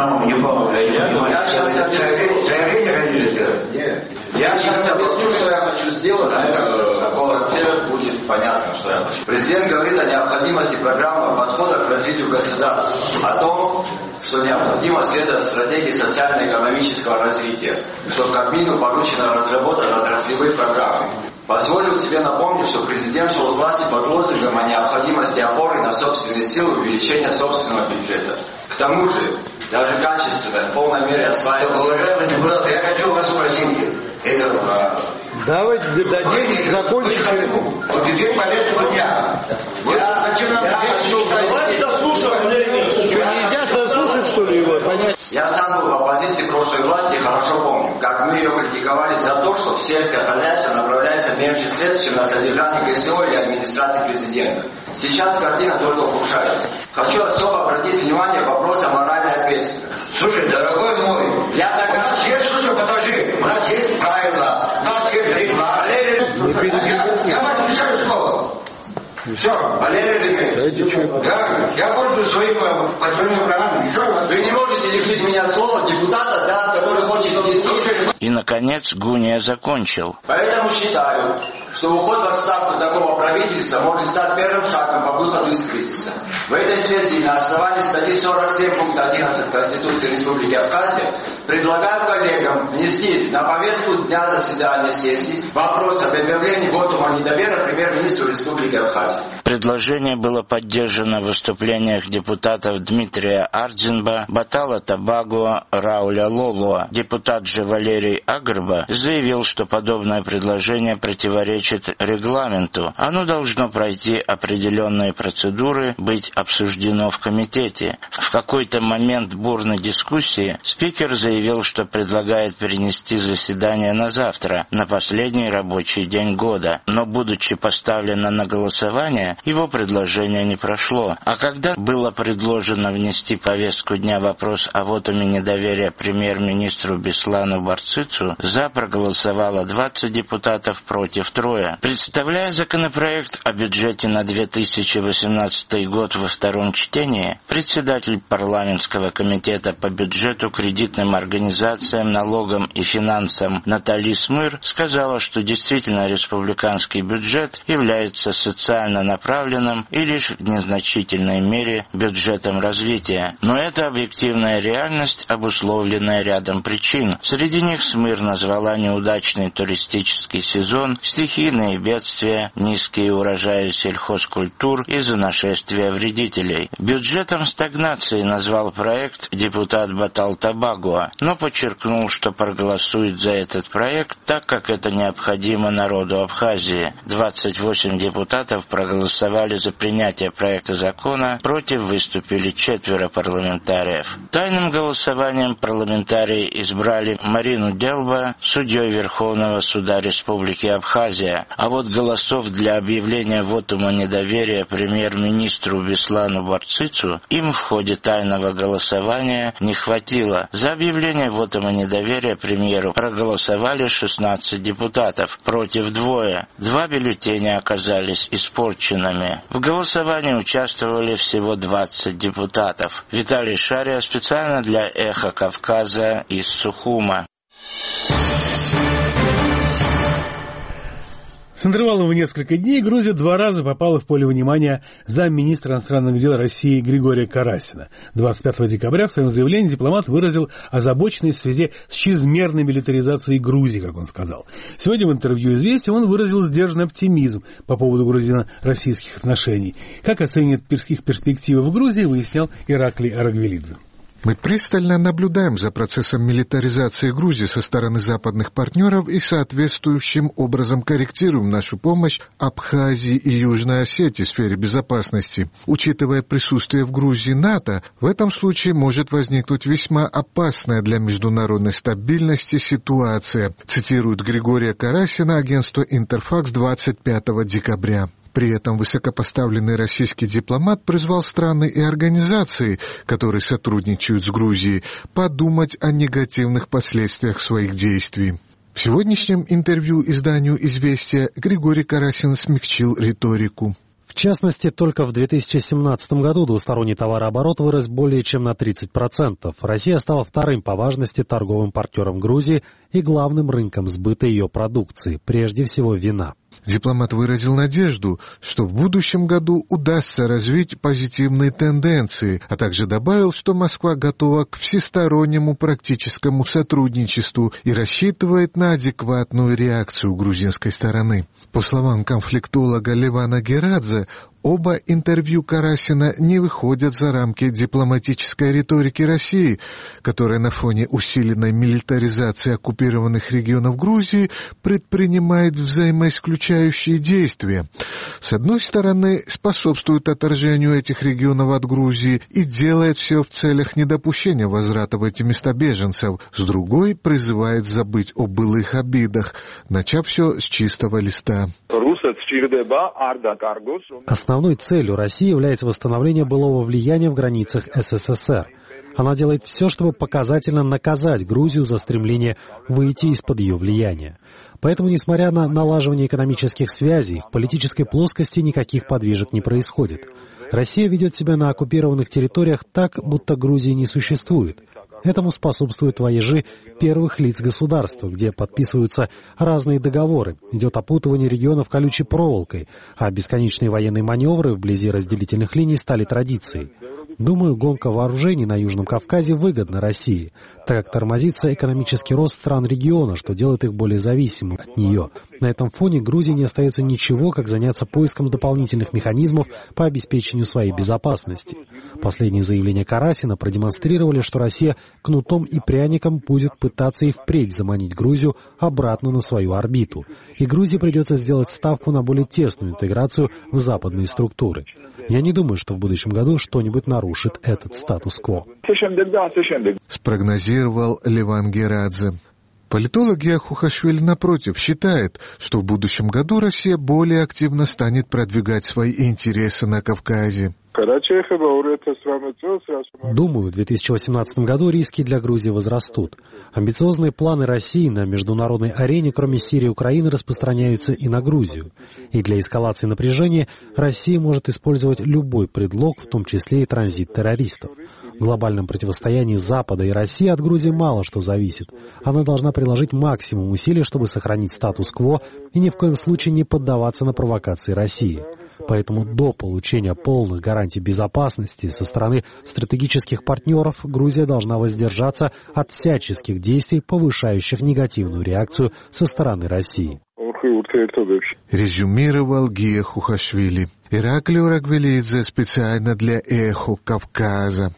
Я сейчас объясню, что я хочу сделать, в целом будет понятно, что я хочу. Президент говорит о необходимости программного подхода к развитию государства, о том, что необходимо следовать стратегии социально-экономического развития, что Кабмину поручено разработать отраслевые программы. Позволил себе напомнить, что президент шел к власти под лозунгом о необходимости опоры на собственные силы и увеличения собственного бюджета. К тому же, даже качественно, в полной мере осваивал... Уважаемый депутат, я хочу вас спросить, давайте дадим закончить. Вот теперь повестку дня. Я хочу Я сам был в оппозиции прошлой власти и хорошо помню, как мы ее критиковали за то, что в сельское хозяйство направляется меньше средств, чем на содержание ГСО или администрации президента. Сейчас картина только ухудшается. Хочу особо обратить внимание на вопрос о моральной ответственности. Слушай, дорогой мой, я так... Слушай, подожди, у нас есть правила, у нас есть регламент. Я вас отвечаю слово. Все, Валерий Ильич, я пользуюсь своим правом. Вы не можете лишить меня слова депутата, да, который хочет действовать. И, наконец, Гуния закончил. Поэтому считаю, что уход в отставку такого правительства может стать первым шагом по выходу из кризиса. В этой связи на основании статьи 47 пункта 11 Конституции Республики Абхазия предлагаю коллегам внести на повестку дня заседания сессии вопрос об объявлении вотума недоверия премьер-министру Республики Абхазия. Предложение было поддержано в выступлениях депутатов Дмитрия Ардзинба, Батала Табагуа, Рауля Лолуа. Депутат же Валерий Агрба заявил, что подобное предложение противоречит регламенту. Оно должно пройти определенные процедуры, быть обсуждено в комитете. В какой-то момент бурной дискуссии спикер заявил, что предлагает перенести заседание на завтра, на последний рабочий день года. Но, будучи поставлено на голосование, его предложение не прошло. А когда было предложено внести в повестку дня вопрос о вотуме недоверия премьер-министру Беслану Барцицу, за проголосовало 20 депутатов, против 3. Второе. Представляя законопроект о бюджете на 2018 год во втором чтении, председатель парламентского комитета по бюджету, кредитным организациям, налогам и финансам Натали Смыр сказала, что действительно республиканский бюджет является социально направленным и лишь в незначительной мере бюджетом развития. Но это объективная реальность, обусловленная рядом причин. Среди них Смыр назвала неудачный туристический сезон, стихийные бедствия, низкие урожаи сельхозкультур из-за нашествия вредителей. Бюджетом стагнации назвал проект депутат Батал Табагуа, но подчеркнул, что проголосует за этот проект, так как это необходимо народу Абхазии. 28 депутатов проголосовали за принятие проекта закона, против выступили 4 парламентариев. Тайным голосованием парламентарии избрали Марину Делба судьей Верховного суда Республики Абхазия, а вот голосов для объявления вотума недоверия премьер-министру Беслану Барцицу им в ходе тайного голосования не хватило. За объявление вотума недоверия премьеру проголосовали 16 депутатов, против 2. 2 бюллетеня оказались испорченными. В голосовании участвовали всего 20 депутатов. Виталий Шария специально для «Эхо Кавказа» из Сухума. С интервалом в несколько дней Грузия 2 раза попала в поле внимания замминистра иностранных дел России Григория Карасина. 25 декабря в своем заявлении дипломат выразил озабоченность в связи с чрезмерной милитаризацией Грузии, как он сказал. Сегодня в интервью «Известия» он выразил сдержанный оптимизм по поводу грузино-российских отношений. Как оценивает их перспективы в Грузии, выяснял Ираклий Арагвелидзе. Мы пристально наблюдаем за процессом милитаризации Грузии со стороны западных партнеров и соответствующим образом корректируем нашу помощь Абхазии и Южной Осетии в сфере безопасности. Учитывая присутствие в Грузии НАТО, в этом случае может возникнуть весьма опасная для международной стабильности ситуация, цитирует Григория Карасина агентство «Интерфакс» 25 декабря. При этом высокопоставленный российский дипломат призвал страны и организации, которые сотрудничают с Грузией, подумать о негативных последствиях своих действий. В сегодняшнем интервью изданию «Известия» Григорий Карасин смягчил риторику. В частности, только в 2017 году двусторонний товарооборот вырос более чем на 30%. Россия стала вторым по важности торговым партнером Грузии и главным рынком сбыта ее продукции, прежде всего вина. Дипломат выразил надежду, что в будущем году удастся развить позитивные тенденции, а также добавил, что Москва готова к всестороннему практическому сотрудничеству и рассчитывает на адекватную реакцию грузинской стороны. По словам конфликтолога Левана Герадзе, оба интервью Карасина не выходят за рамки дипломатической риторики России, которая на фоне усиленной милитаризации оккупированных регионов Грузии предпринимает взаимоисключающие действия. С одной стороны, способствует отторжению этих регионов от Грузии и делает все в целях недопущения возврата в эти места беженцев, с другой призывает забыть о былых обидах, начав все с чистого листа. Основной целью России является восстановление былого влияния в границах СССР. Она делает все, чтобы показательно наказать Грузию за стремление выйти из-под ее влияния. Поэтому, несмотря на налаживание экономических связей, в политической плоскости никаких подвижек не происходит. Россия ведет себя на оккупированных территориях так, будто Грузии не существует. Этому способствуют вояжи первых лиц государства, где подписываются разные договоры, идет опутывание регионов колючей проволокой, а бесконечные военные маневры вблизи разделительных линий стали традицией. Думаю, гонка вооружений на Южном Кавказе выгодна России, так как тормозится экономический рост стран региона, что делает их более зависимыми от нее. На этом фоне Грузии не остается ничего, как заняться поиском дополнительных механизмов по обеспечению своей безопасности. Последние заявления Карасина продемонстрировали, что Россия кнутом и пряником будет пытаться и впредь заманить Грузию обратно на свою орбиту. И Грузии придется сделать ставку на более тесную интеграцию в западные структуры. Я не думаю, что в будущем году что-нибудь нарушит этот статус-кво. Спрогнозировал Леван Герадзе. Политолог Яхухашвили, напротив, считает, что в будущем году Россия более активно станет продвигать свои интересы на Кавказе. Думаю, в 2018 году риски для Грузии возрастут. Амбициозные планы России на международной арене, кроме Сирии и Украины, распространяются и на Грузию. И для эскалации напряжения Россия может использовать любой предлог, в том числе и транзит террористов. В глобальном противостоянии Запада и России от Грузии мало что зависит. Она должна приложить максимум усилий, чтобы сохранить статус-кво и ни в коем случае не поддаваться на провокации России. Поэтому до получения полных гарантий безопасности со стороны стратегических партнеров Грузия должна воздержаться от всяческих действий, повышающих негативную реакцию со стороны России. Резюмировал Гия Хухашвили. Ираклио Рагвелидзе специально для «Эхо Кавказа».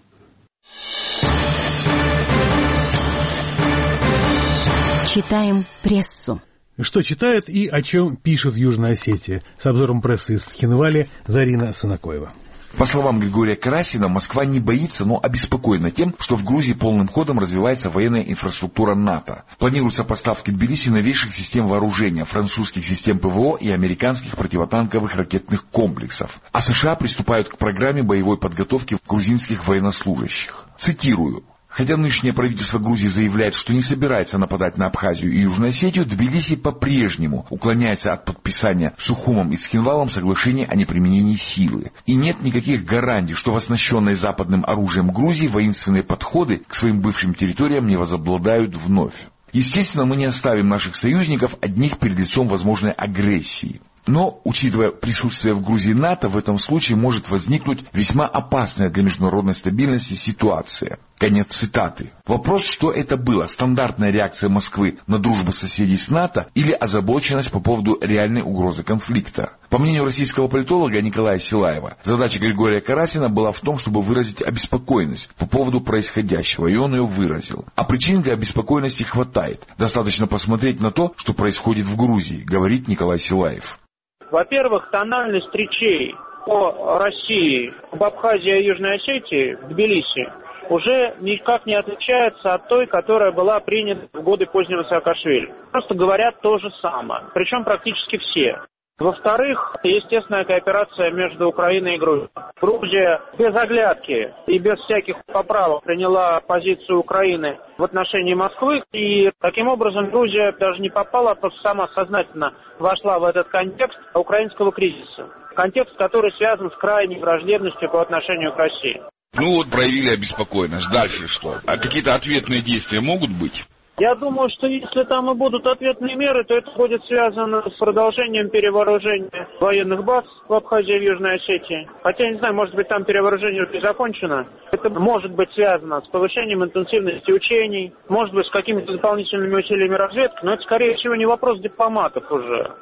Читаем прессу. Что читает и о чем пишет Южная Осетия? С обзором прессы из Цхинвали Зарина Санакоева. По словам Григория Карасина, Москва не боится, но обеспокоена тем, что в Грузии полным ходом развивается военная инфраструктура НАТО. Планируются поставки Тбилиси новейших систем вооружения, французских систем ПВО и американских противотанковых ракетных комплексов. А США приступают к программе боевой подготовки грузинских военнослужащих. Цитирую. Хотя нынешнее правительство Грузии заявляет, что не собирается нападать на Абхазию и Южную Осетию, Тбилиси по-прежнему уклоняется от подписания Сухумом и Цхинвалом соглашения о неприменении силы. И нет никаких гарантий, что в оснащенной западным оружием Грузии воинственные подходы к своим бывшим территориям не возобладают вновь. Естественно, мы не оставим наших союзников одних перед лицом возможной агрессии. Но, учитывая присутствие в Грузии НАТО, в этом случае может возникнуть весьма опасная для международной стабильности ситуация. Конец цитаты. Вопрос, что это было, стандартная реакция Москвы на дружбу соседей с НАТО или озабоченность по поводу реальной угрозы конфликта. По мнению российского политолога Николая Силаева, задача Григория Карасина была в том, чтобы выразить обеспокоенность по поводу происходящего, и он ее выразил. А причин для обеспокоенности хватает. Достаточно посмотреть на то, что происходит в Грузии, говорит Николай Силаев. Во-первых, тональность речей о России, об Абхазии и Южной Осетии в Тбилиси уже никак не отличается от той, которая была принята в годы позднего Саакашвили. Просто говорят то же самое, причем практически все. Во-вторых, естественная кооперация между Украиной и Грузией. Грузия без оглядки и без всяких поправок приняла позицию Украины в отношении Москвы, и таким образом Грузия даже не попала, а просто сама сознательно вошла в этот контекст украинского кризиса. Контекст, который связан с крайней враждебностью по отношению к России. Ну вот проявили обеспокоенность. Дальше что? А какие-то ответные действия могут быть? Я думаю, что если там и будут ответные меры, то это будет связано с продолжением перевооружения военных баз в Абхазии и в Южной Осетии. Хотя, не знаю, может быть, там перевооружение уже закончено. Это может быть связано с повышением интенсивности учений, может быть, с какими-то дополнительными усилиями разведки, но это, скорее всего, не вопрос дипломатов уже.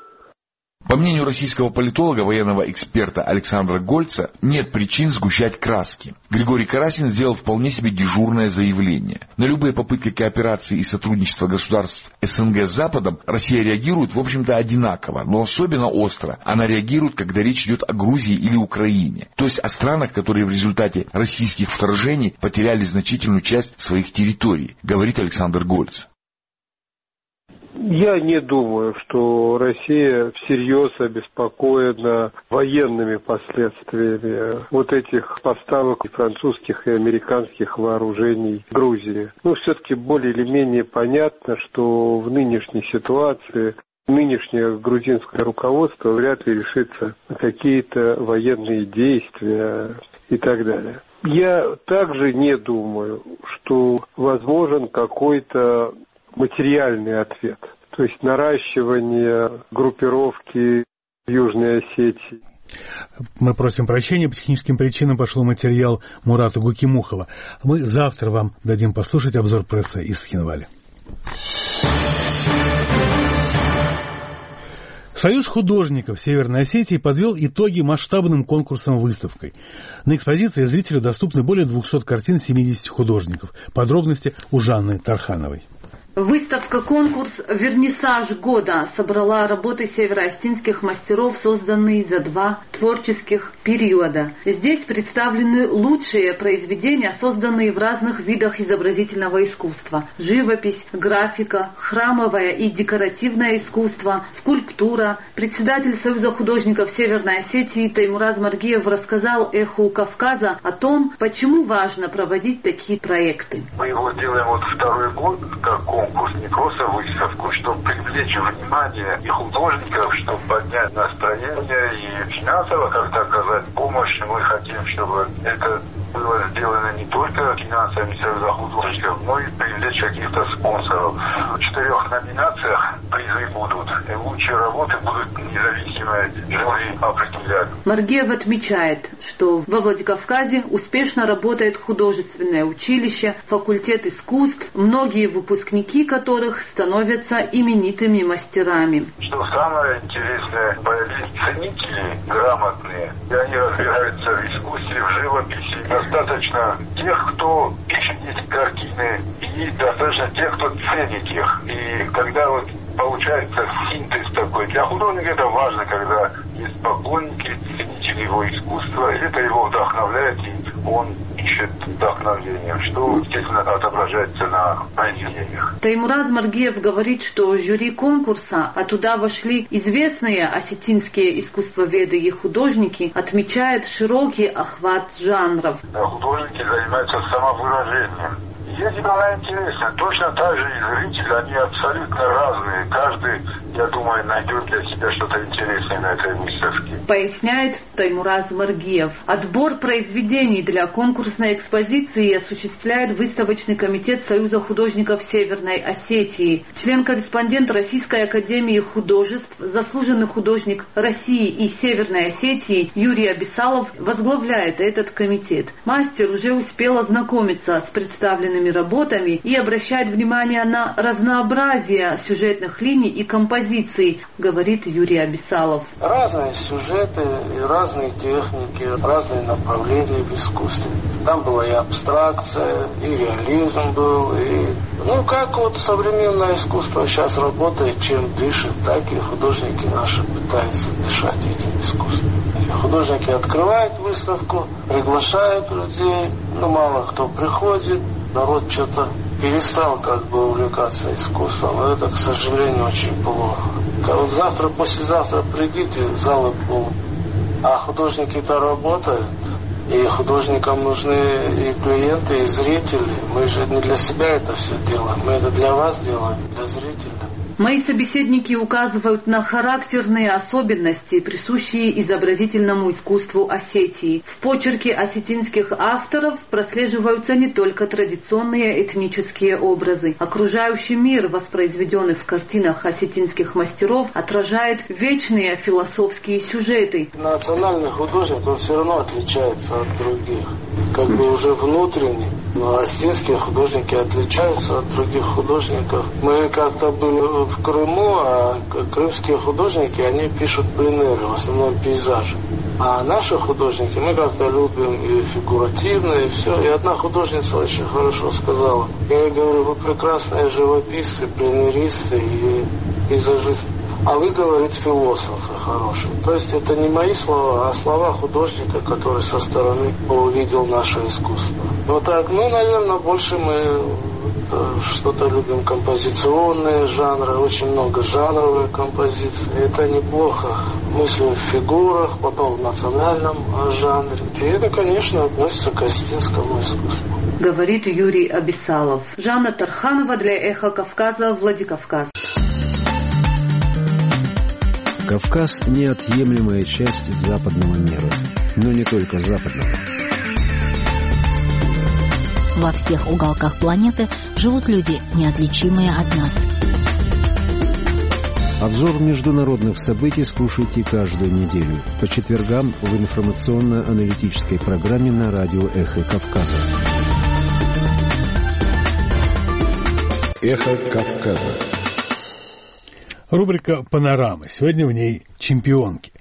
По мнению российского политолога, военного эксперта Александра Гольца, нет причин сгущать краски. Григорий Карасин сделал вполне себе дежурное заявление. На любые попытки кооперации и сотрудничества государств СНГ с Западом Россия реагирует, в общем-то, одинаково, но особенно остро. Она реагирует, когда речь идет о Грузии или Украине. То есть о странах, которые в результате российских вторжений потеряли значительную часть своих территорий, говорит Александр Гольц. Я не думаю, что Россия всерьез обеспокоена военными последствиями вот этих поставок французских и американских вооружений Грузии. Все-таки более или менее понятно, что в нынешней ситуации нынешнее грузинское руководство вряд ли решится на какие-то военные действия и так далее. Я также не думаю, что возможен какой-то материальный ответ, то есть наращивание группировки в Южной Осетии. Мы просим прощения, по техническим причинам пошел материал Мурата Гукимухова. Мы завтра вам дадим послушать обзор прессы из Цхинвали. Союз художников Северной Осетии подвел итоги масштабным конкурсом-выставкой. На экспозиции зрителю доступны более 200 картин 70 художников. Подробности у Жанны Тархановой. Выставка-конкурс «Вернисаж года» собрала работы североостинских мастеров, созданные за 2 творческих периода. Здесь представлены лучшие произведения, созданные в разных видах изобразительного искусства. Живопись, графика, храмовое и декоративное искусство, скульптура. Председатель Союза художников Северной Осетии Таймураз Маргиев рассказал «Эху Кавказа» о том, почему важно проводить такие проекты. Мы его делаем вот 2-й год, как конкурс, не просто выставку, чтобы привлечь внимание и художников, чтобы поднять настроение и финансово как-то оказать помощь. Мы хотим, чтобы это было сделано не только финансами Союза художников, но и привлечь каких-то спонсоров. В 4 номинациях призы будут, и лучшие работы будут независимые жюри определять. Маргиев отмечает, что во Владикавказе успешно работает художественное училище, факультет искусств, многие выпускники которых становятся именитыми мастерами. Что самое интересное, появились ценители грамотные, и они разбираются в искусстве, в живописи. Достаточно тех, кто пишет эти картины, и достаточно тех, кто ценит их. И когда вот получается синтез такой, для художника это важно, когда есть поклонники, ценители его искусства, это его вдохновляет, и он ищет вдохновение, что, естественно, отображается на произведениях. Таймураз Маргиев говорит, что жюри конкурса, а туда вошли известные осетинские искусствоведы и художники, отмечает широкий охват жанров. Художники занимаются самовыражением. Если она интересна, точно так же и зрители, они абсолютно разные. Каждый, я думаю, найдет для себя что-то интересное на этой выставке. Поясняет Таймураз Маргиев. Отбор произведений для конкурсной экспозиции осуществляет выставочный комитет Союза художников Северной Осетии. Член-корреспондент Российской академии художеств, заслуженный художник России и Северной Осетии Юрий Абисалов возглавляет этот комитет. Мастер уже успел ознакомиться с представленными работами и обращает внимание на разнообразие сюжетных линий и композиций, говорит Юрий Абисалов. Разные сюжеты, и разные техники, разные направления в искусстве. Там была и абстракция, и реализм был, и... как вот современное искусство сейчас работает, чем дышит, так и художники наши пытаются дышать этим искусством. Художники открывают выставку, приглашают людей, мало кто приходит, народ что-то перестал увлекаться искусством. Это, к сожалению, очень плохо. Вот завтра, послезавтра придите, залы полны. А художники-то работают. И художникам нужны и клиенты, и зрители. Мы же не для себя это все делаем. Мы это для вас делаем, для зрителей. Мои собеседники указывают на характерные особенности, присущие изобразительному искусству Осетии. В почерке осетинских авторов прослеживаются не только традиционные этнические образы. Окружающий мир, воспроизведенный в картинах осетинских мастеров, отражает вечные философские сюжеты. Национальный художник, он все равно отличается от других. Уже внутренне. Но осетинские художники отличаются от других художников. Мы как-то были в Крыму, а крымские художники, они пишут пленеры, в основном пейзажи. А наши художники, мы как-то любим и фигуративно, и все. И одна художница очень хорошо сказала. Я ей говорю, вы прекрасные живописцы, пленеристы и пейзажисты. А вы, говорит, философы хорошие. То есть это не мои слова, а слова художника, который со стороны увидел наше искусство. Вот так, наверное, больше мы что-то любим композиционные жанры, очень много жанровые композиции. Это неплохо. Мыслим в фигурах, потом в национальном жанре. И это, конечно, относится к осетинскому искусству. Говорит Юрий Абисалов. Жанна Тарханова для «Эхо Кавказа», Владикавказ. Кавказ – неотъемлемая часть западного мира. Но не только западного. Во всех уголках планеты живут люди, неотличимые от нас. Обзор международных событий слушайте каждую неделю по четвергам в информационно-аналитической программе на радио «Эхо Кавказа». «Эхо Кавказа». Рубрика «Панорама». Сегодня в ней чемпионки.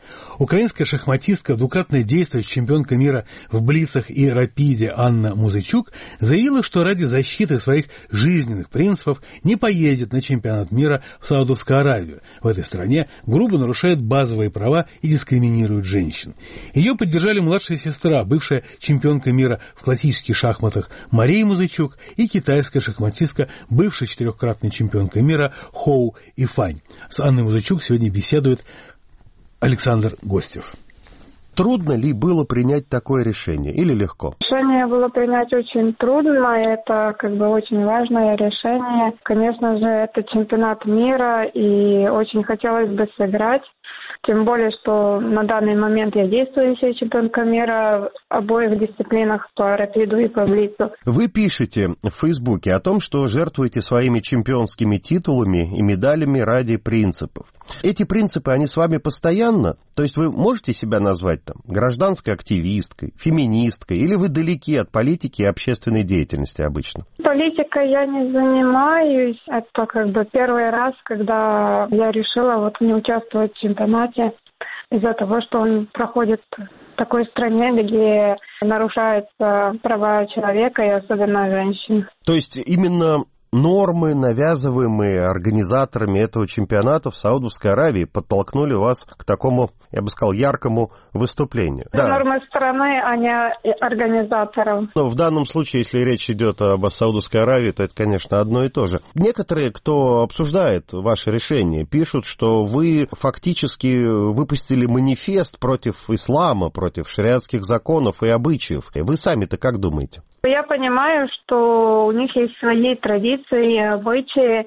Украинская шахматистка, двукратная действующая чемпионка мира в блицах и рапиде Анна Музычук заявила, что ради защиты своих жизненных принципов не поедет на чемпионат мира в Саудовскую Аравию. В этой стране грубо нарушают базовые права и дискриминируют женщин. Ее поддержали младшая сестра, бывшая чемпионка мира в классических шахматах Мария Музычук и китайская шахматистка, бывшая четырехкратная чемпионка мира Хоу Ифань. С Анной Музычук сегодня беседует Александр Гостев. Трудно ли было принять такое решение или легко? Решение было принять очень трудно, это очень важное решение. Конечно же, это чемпионат мира, и очень хотелось бы сыграть. Тем более, что на данный момент я действующая чемпионка мира в обоих дисциплинах, по рапиду и по блицу. Вы пишете в Фейсбуке о том, что жертвуете своими чемпионскими титулами и медалями ради принципов. Эти принципы, они с вами постоянно? То есть вы можете себя назвать гражданской активисткой, феминисткой, или вы далеки от политики и общественной деятельности обычно? Политикой я не занимаюсь. Это первый раз, когда я решила не участвовать в чемпионате из-за того, что он проходит в такой стране, где нарушаются права человека и особенно женщин. То есть именно нормы, навязываемые организаторами этого чемпионата в Саудовской Аравии, подтолкнули вас к такому, я бы сказал, яркому выступлению. Да. Нормы страны, а не организаторов. Но в данном случае, если речь идет об Саудовской Аравии, то это, конечно, одно и то же. Некоторые, кто обсуждает ваше решение, пишут, что вы фактически выпустили манифест против ислама, против шариатских законов и обычаев. Вы сами-то как думаете? Я понимаю, что у них есть свои традиции, обычаи,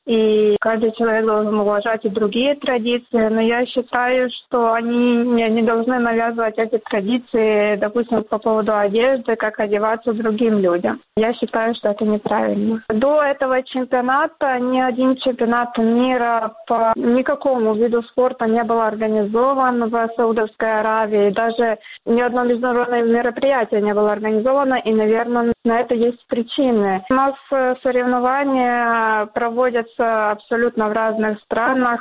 и каждый человек должен уважать и другие традиции, но я считаю, что они не должны навязывать эти традиции, допустим, по поводу одежды, как одеваться другим людям. Я считаю, что это неправильно. До этого чемпионата ни один чемпионат мира по никакому виду спорта не был организован в Саудовской Аравии. Даже ни одно международное мероприятие не было организовано, и, наверное, на это есть причины. У нас соревнования проводятся абсолютно в разных странах.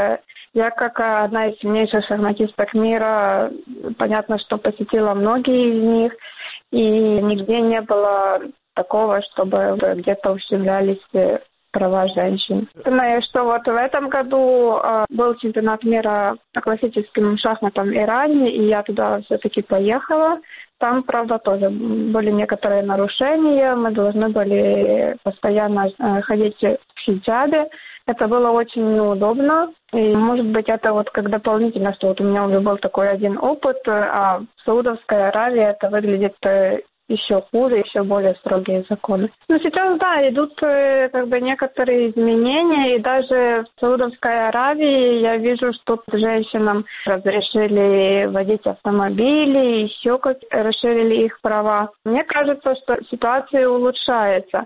Я, как одна из сильнейших шахматисток мира, понятно, что посетила многие из них, и нигде не было такого, чтобы где-то ущемлялись права женщин. Думаю, что в этом году был чемпионат мира по классическим шахматам в Иране, и я туда все-таки поехала. Там, правда, тоже были некоторые нарушения. Мы должны были постоянно ходить в хиджабе. Это было очень неудобно. И, может быть, это как дополнительно, что у меня уже был такой один опыт, а в Саудовской Аравии это выглядит еще хуже, еще более строгие законы. Но сейчас, да, идут некоторые изменения, и даже в Саудовской Аравии я вижу, что женщинам разрешили водить автомобили, еще расширили их права. Мне кажется, что ситуация улучшается.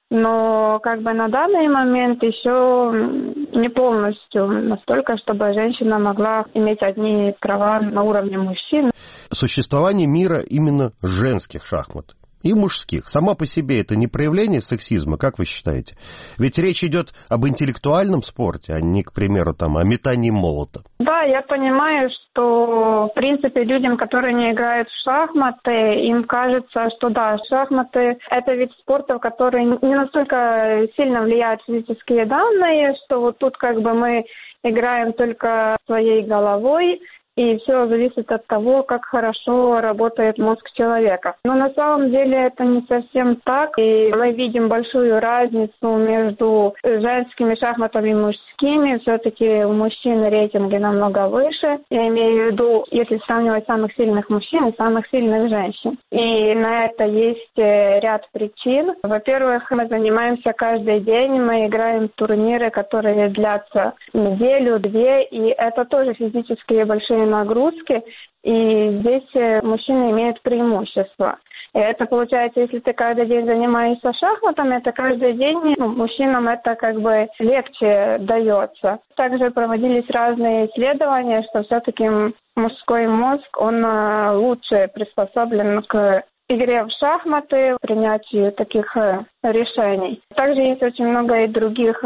Но на данный момент еще не полностью настолько, чтобы женщина могла иметь одни права на уровне мужчин. Существование мира именно женских шахмат и мужских. Сама по себе это не проявление сексизма, как вы считаете? Ведь речь идет об интеллектуальном спорте, а не, к примеру, о метании молота. Да, я понимаю, что, в принципе, людям, которые не играют в шахматы, им кажется, что да, шахматы – это вид спорта, в который не настолько сильно влияют физические данные, что тут мы играем только своей головой, и все зависит от того, как хорошо работает мозг человека. Но на самом деле это не совсем так. И мы видим большую разницу между женскими шахматами и мужскими. Все-таки у мужчин рейтинги намного выше. Я имею в виду, если сравнивать самых сильных мужчин и самых сильных женщин. И на это есть ряд причин. Во-первых, мы занимаемся каждый день. Мы играем в турниры, которые длятся неделю-две. И это тоже физические большие нагрузки, и здесь мужчины имеют преимущество. И это получается, если ты каждый день занимаешься шахматами, это каждый день мужчинам это легче дается. Также проводились разные исследования, что все-таки мужской мозг, он лучше приспособлен к игре в шахматы, принятию таких решений. Также есть очень много и других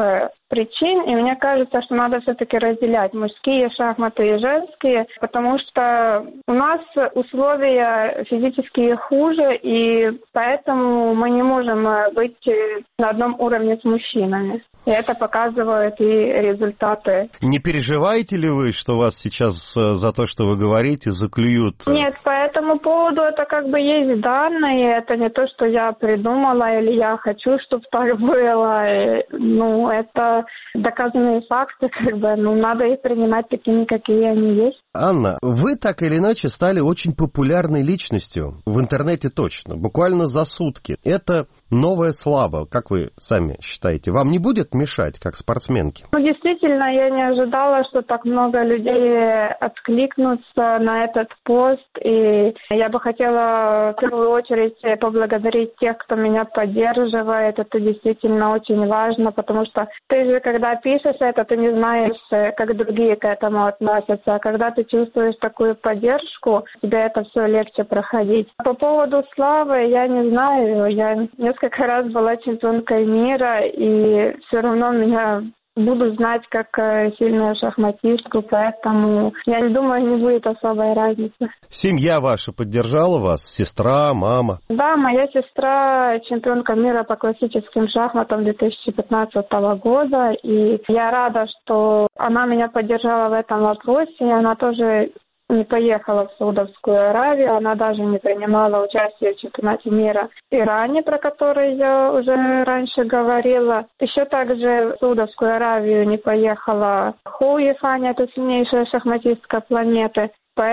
причин, и мне кажется, что надо все-таки разделять мужские шахматы и женские, потому что у нас условия физически хуже, и поэтому мы не можем быть на одном уровне с мужчинами. И это показывают и результаты. Не переживаете ли вы, что вас сейчас за то, что вы говорите, заклюют? Нет, по этому поводу это как бы есть данные, это не то, что я придумала или я хочу, чтобы так было. Ну, это доказанные факты, как бы, ну, надо их принимать такими, какие они есть. Анна, вы так или иначе стали очень популярной личностью, в интернете точно, буквально за сутки. Это новая слава, как вы сами считаете? Вам не будет мешать, как спортсменке? Ну, действительно, я не ожидала, что так много людей откликнутся на этот пост, и я бы хотела в первую очередь поблагодарить тех, кто меня поддерживает. Это действительно очень важно, потому что ты же, когда пишешь это, ты не знаешь, как другие к этому относятся. А когда ты чувствуешь такую поддержку, тебе это все легче проходить. По поводу славы, я не знаю, я несколько раз была чемпионкой мира, и все равно меня буду знать как сильную шахматистку, поэтому я не думаю, не будет особой разницы. Семья ваша поддержала вас? Сестра, мама? Да, моя сестра чемпионка мира по классическим шахматам 2015 года, и я рада, что она меня поддержала в этом вопросе, и она тоже не поехала в Саудовскую Аравию, она даже не принимала участие в чемпионате мира в Иране, про который я уже раньше говорила. Еще также в Саудовскую Аравию не поехала Хоу Ефани, это сильнейшая шахматистка планеты.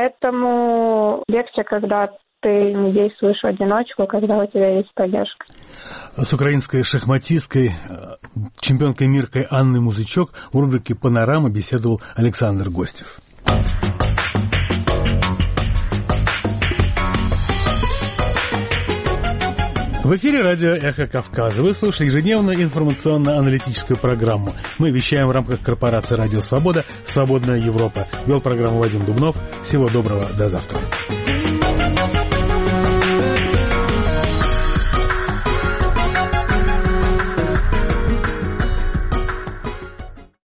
Поэтому легче, когда ты не действуешь в одиночку, когда у тебя есть поддержка. С украинской шахматисткой, чемпионкой мира Анной Музычок в рубрике «Панорама» беседовал Александр Гостев. В эфире радио «Эхо Кавказа». Вы слушали ежедневную информационно-аналитическую программу. Мы вещаем в рамках корпорации «Радио Свобода», «Свободная Европа». Вел программу Вадим Дубнов. Всего доброго, до завтра.